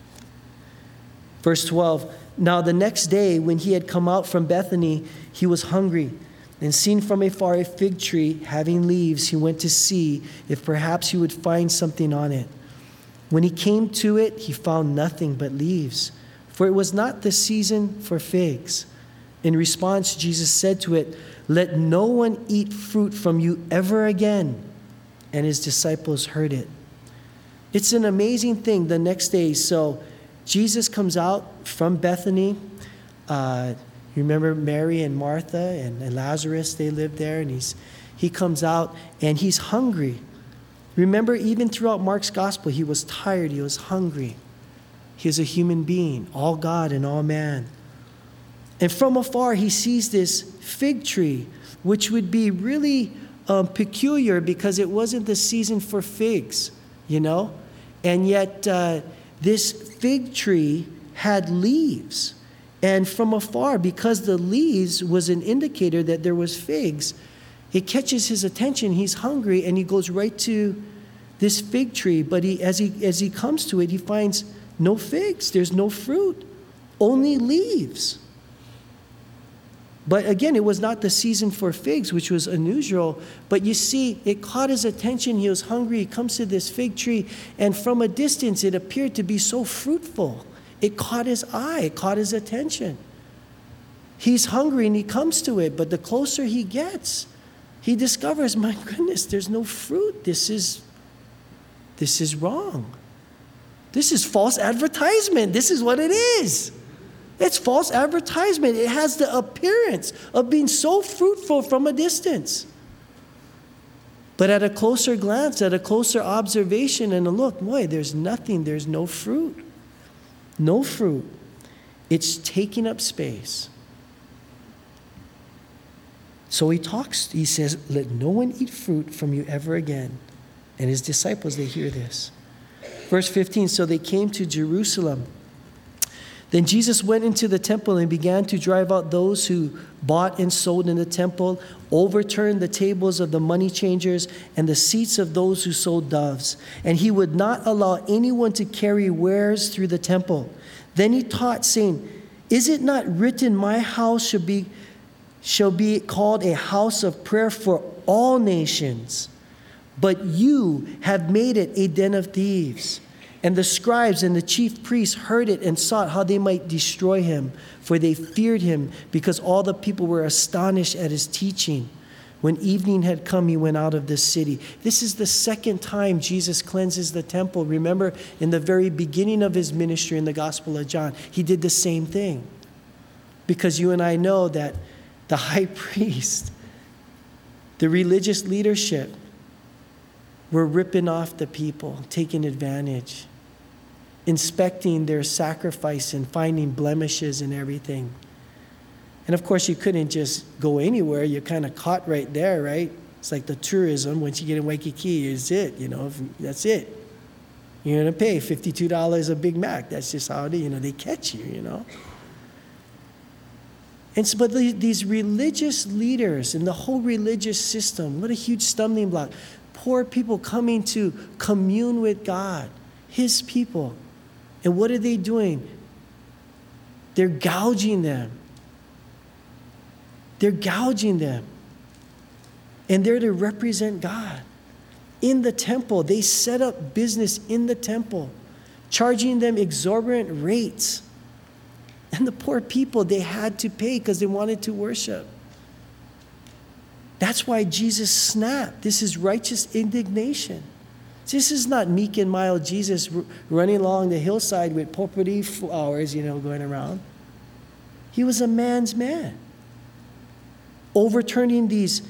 Verse 12, "Now the next day when he had come out from Bethany, he was hungry. And seeing from afar a fig tree having leaves, he went to see if perhaps he would find something on it. When he came to it, he found nothing but leaves, for it was not the season for figs. In response, Jesus said to it, 'Let no one eat fruit from you ever again.' And his disciples heard it." It's an amazing thing. The next day, so Jesus comes out from Bethany. You remember Mary and Martha and Lazarus, they lived there, and he comes out and he's hungry. Remember, even throughout Mark's gospel, he was tired, he was hungry. He is a human being, all God and all man. And from afar, he sees this fig tree, which would be really peculiar because it wasn't the season for figs, And yet, this fig tree had leaves. And from afar, because the leaves was an indicator that there was figs, it catches his attention. He's hungry, and he goes right to this fig tree. But as he comes to it, he finds no figs. There's no fruit, only leaves. But again, it was not the season for figs, which was unusual. But you see, it caught his attention. He was hungry. He comes to this fig tree, and from a distance, it appeared to be so fruitful. It caught his eye. It caught his attention. He's hungry, and he comes to it. But the closer he gets, he discovers, my goodness, there's no fruit. This is wrong. This is false advertisement. This is what it is. It's false advertisement. It has the appearance of being so fruitful from a distance. But at a closer glance, at a closer observation and a look, boy, there's nothing. There's no fruit. No fruit. It's taking up space. So he says, "Let no one eat fruit from you ever again." And his disciples, they hear this. Verse 15, "So they came to Jerusalem. Then Jesus went into the temple and began to drive out those who bought and sold in the temple, overturned the tables of the money changers and the seats of those who sold doves. And he would not allow anyone to carry wares through the temple. Then he taught, saying, 'Is it not written, my house shall be called a house of prayer for all nations? But you have made it a den of thieves.' And the scribes and the chief priests heard it and sought how they might destroy him, for they feared him, because all the people were astonished at his teaching. When evening had come, he went out of the city." This is the second time Jesus cleanses the temple. Remember, in the very beginning of his ministry in the Gospel of John, he did the same thing. Because you and I know that the high priest, the religious leadership, were ripping off the people, taking advantage, inspecting their sacrifice and finding blemishes and everything. And of course, you couldn't just go anywhere. You're kind of caught right there, right? It's like the tourism. Once you get in Waikiki, is it, that's it. You're going to pay $52 a Big Mac. That's just how they catch you. But these religious leaders and the whole religious system, what a huge stumbling block. Poor people coming to commune with God, his people. And what are they doing? They're gouging them. They're gouging them. And they're to represent God. In the temple, they set up business in the temple, charging them exorbitant rates. And the poor people, they had to pay because they wanted to worship. That's why Jesus snapped. This is righteous indignation. This is not meek and mild Jesus running along the hillside with potpourri flowers, going around. He was a man's man. Overturning these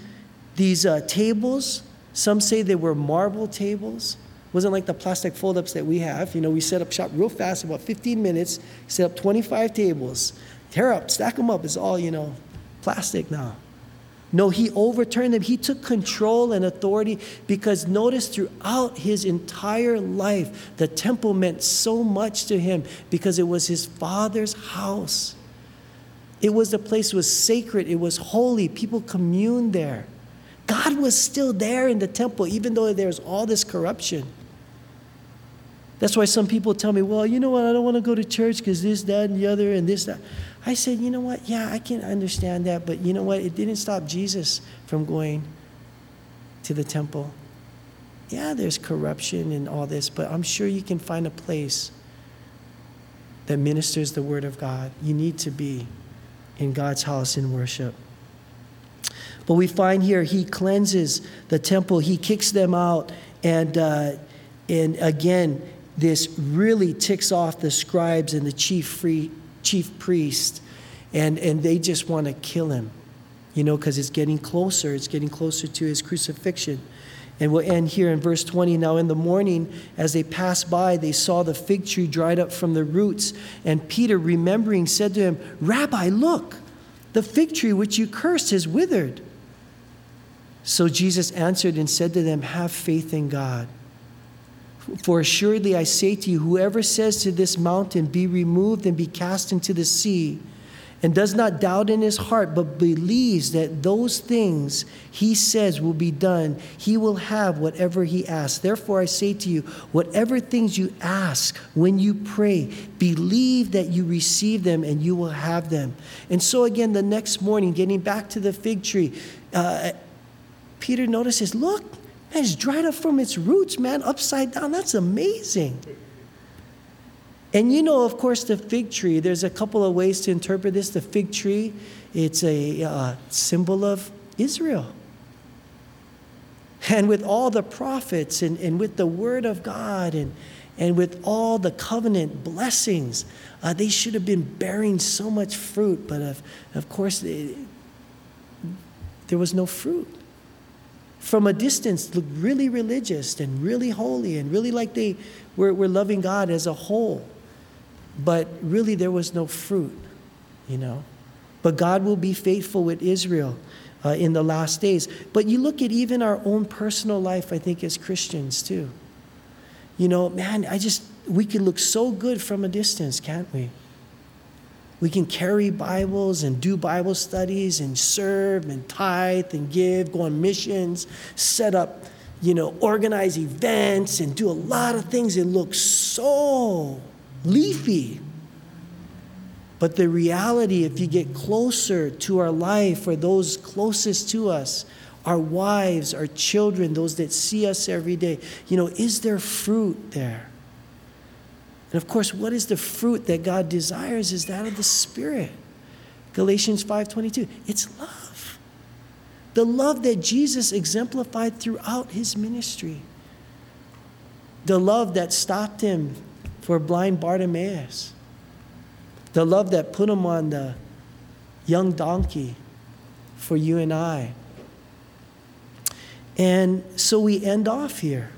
tables. Some say they were marble tables. It wasn't like the plastic fold-ups that we have. We set up shop real fast, about 15 minutes, set up 25 tables. Tear up, stack them up. It's all, plastic now. No, he overturned them. He took control and authority because notice throughout his entire life, the temple meant so much to him because it was his Father's house. It was the place that was sacred. It was holy. People communed there. God was still there in the temple, even though there's all this corruption. That's why some people tell me, well, you know what, I don't want to go to church because this, that, and the other, and this, that. I said, you know what, yeah, I can understand that, but you know what, it didn't stop Jesus from going to the temple. Yeah, there's corruption and all this, but I'm sure you can find a place that ministers the Word of God. You need to be in God's house in worship. But we find here he cleanses the temple, he kicks them out, and again, this really ticks off the scribes and the chief priest, and they just want to kill him, because it's getting closer to his crucifixion. And we'll end here in verse 20. Now in the morning, as they passed by, they saw the fig tree dried up from the roots. And Peter, remembering, said to him, Rabbi, look, the fig tree which you cursed has withered. So Jesus answered and said to them, have faith in God. For assuredly I say to you, whoever says to this mountain, be removed and be cast into the sea, and does not doubt in his heart, but believes that those things he says will be done, he will have whatever he asks. Therefore I say to you, whatever things you ask when you pray, believe that you receive them and you will have them. And so again, the next morning, getting back to the fig tree, Peter notices, look, man, it's dried up from its roots, man, upside down. That's amazing. And of course, the fig tree, there's a couple of ways to interpret this. The fig tree, it's a symbol of Israel. And with all the prophets and with the word of God and with all the covenant blessings, they should have been bearing so much fruit. But of course, there was no fruit. From a distance, looked really religious and really holy and really like they were loving God as a whole. But really there was no fruit, But God will be faithful with Israel in the last days. But you look at even our own personal life, I think, as Christians too. Man, we can look so good from a distance, can't we? We can carry Bibles and do Bible studies and serve and tithe and give, go on missions, set up, organize events and do a lot of things. It looks so leafy. But the reality, if you get closer to our life or those closest to us, our wives, our children, those that see us every day, is there fruit there? And of course, what is the fruit that God desires is that of the Spirit. Galatians 5:22. It's love. The love that Jesus exemplified throughout his ministry. The love that stopped him for blind Bartimaeus. The love that put him on the young donkey for you and I. And so we end off here.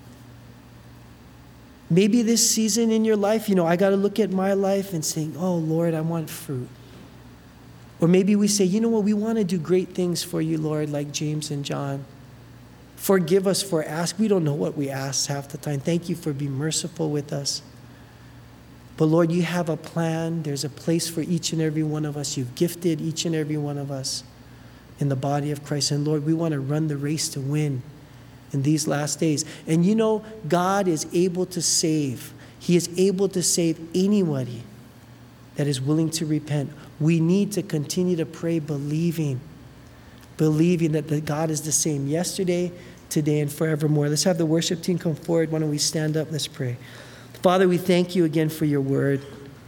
Maybe this season in your life, I got to look at my life and say, oh, Lord, I want fruit. Or maybe we say, you know what, we want to do great things for you, Lord, like James and John. Forgive us for asking. We don't know what we ask half the time. Thank you for being merciful with us. But Lord, you have a plan. There's a place for each and every one of us. You've gifted each and every one of us in the body of Christ. And Lord, we want to run the race to win in these last days. And God is able to save. He is able to save anybody that is willing to repent. We need to continue to pray believing that God is the same yesterday, today, and forevermore. Let's have the worship team come forward. Why don't we stand up? Let's pray. Father, we thank you again for your word.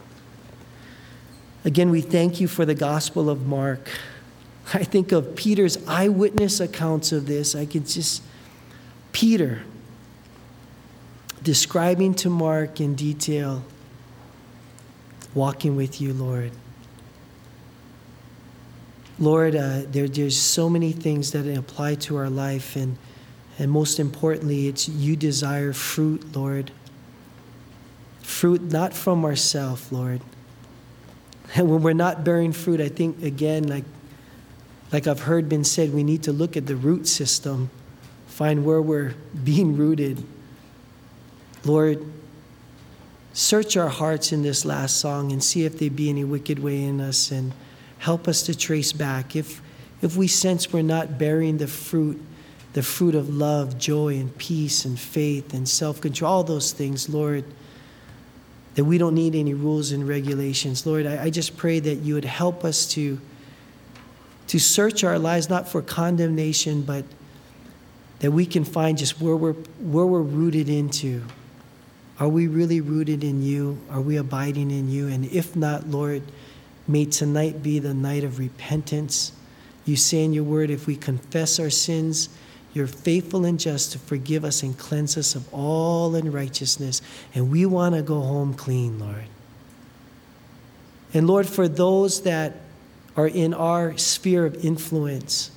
Again, we thank you for the Gospel of Mark. I think of Peter's eyewitness accounts of this. Peter describing to Mark in detail, walking with you, Lord. Lord, there's so many things that apply to our life, and most importantly, it's you desire fruit, Lord. Fruit not from ourselves, Lord. And when we're not bearing fruit, I think, again, like I've heard been said, we need to look at the root system, find where we're being rooted. Lord, search our hearts in this last song and see if there be any wicked way in us, and help us to trace back. If we sense we're not bearing the fruit of love, joy, and peace, and faith, and self-control, all those things, Lord, that we don't need any rules and regulations. Lord, I just pray that you would help us to search our lives, not for condemnation, but that we can find just where we're rooted into. Are we really rooted in you? Are we abiding in you? And if not, Lord, may tonight be the night of repentance. You say in your word, if we confess our sins, you're faithful and just to forgive us and cleanse us of all unrighteousness. And we want to go home clean, Lord. And Lord, for those that are in our sphere of influence,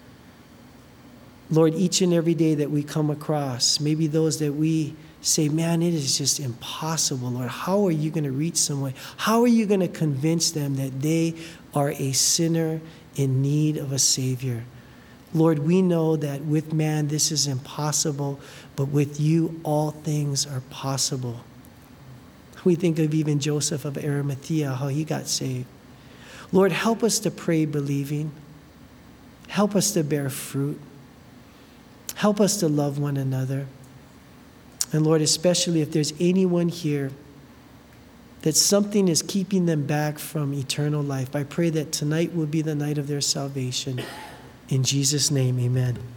Lord, each and every day that we come across, maybe those that we say, man, it is just impossible, Lord. How are you going to reach someone? How are you going to convince them that they are a sinner in need of a Savior? Lord, we know that with man this is impossible, but with you all things are possible. We think of even Joseph of Arimathea, how he got saved. Lord, help us to pray believing. Help us to bear fruit. Help us to love one another. And Lord, especially if there's anyone here that something is keeping them back from eternal life, I pray that tonight will be the night of their salvation. In Jesus' name, amen.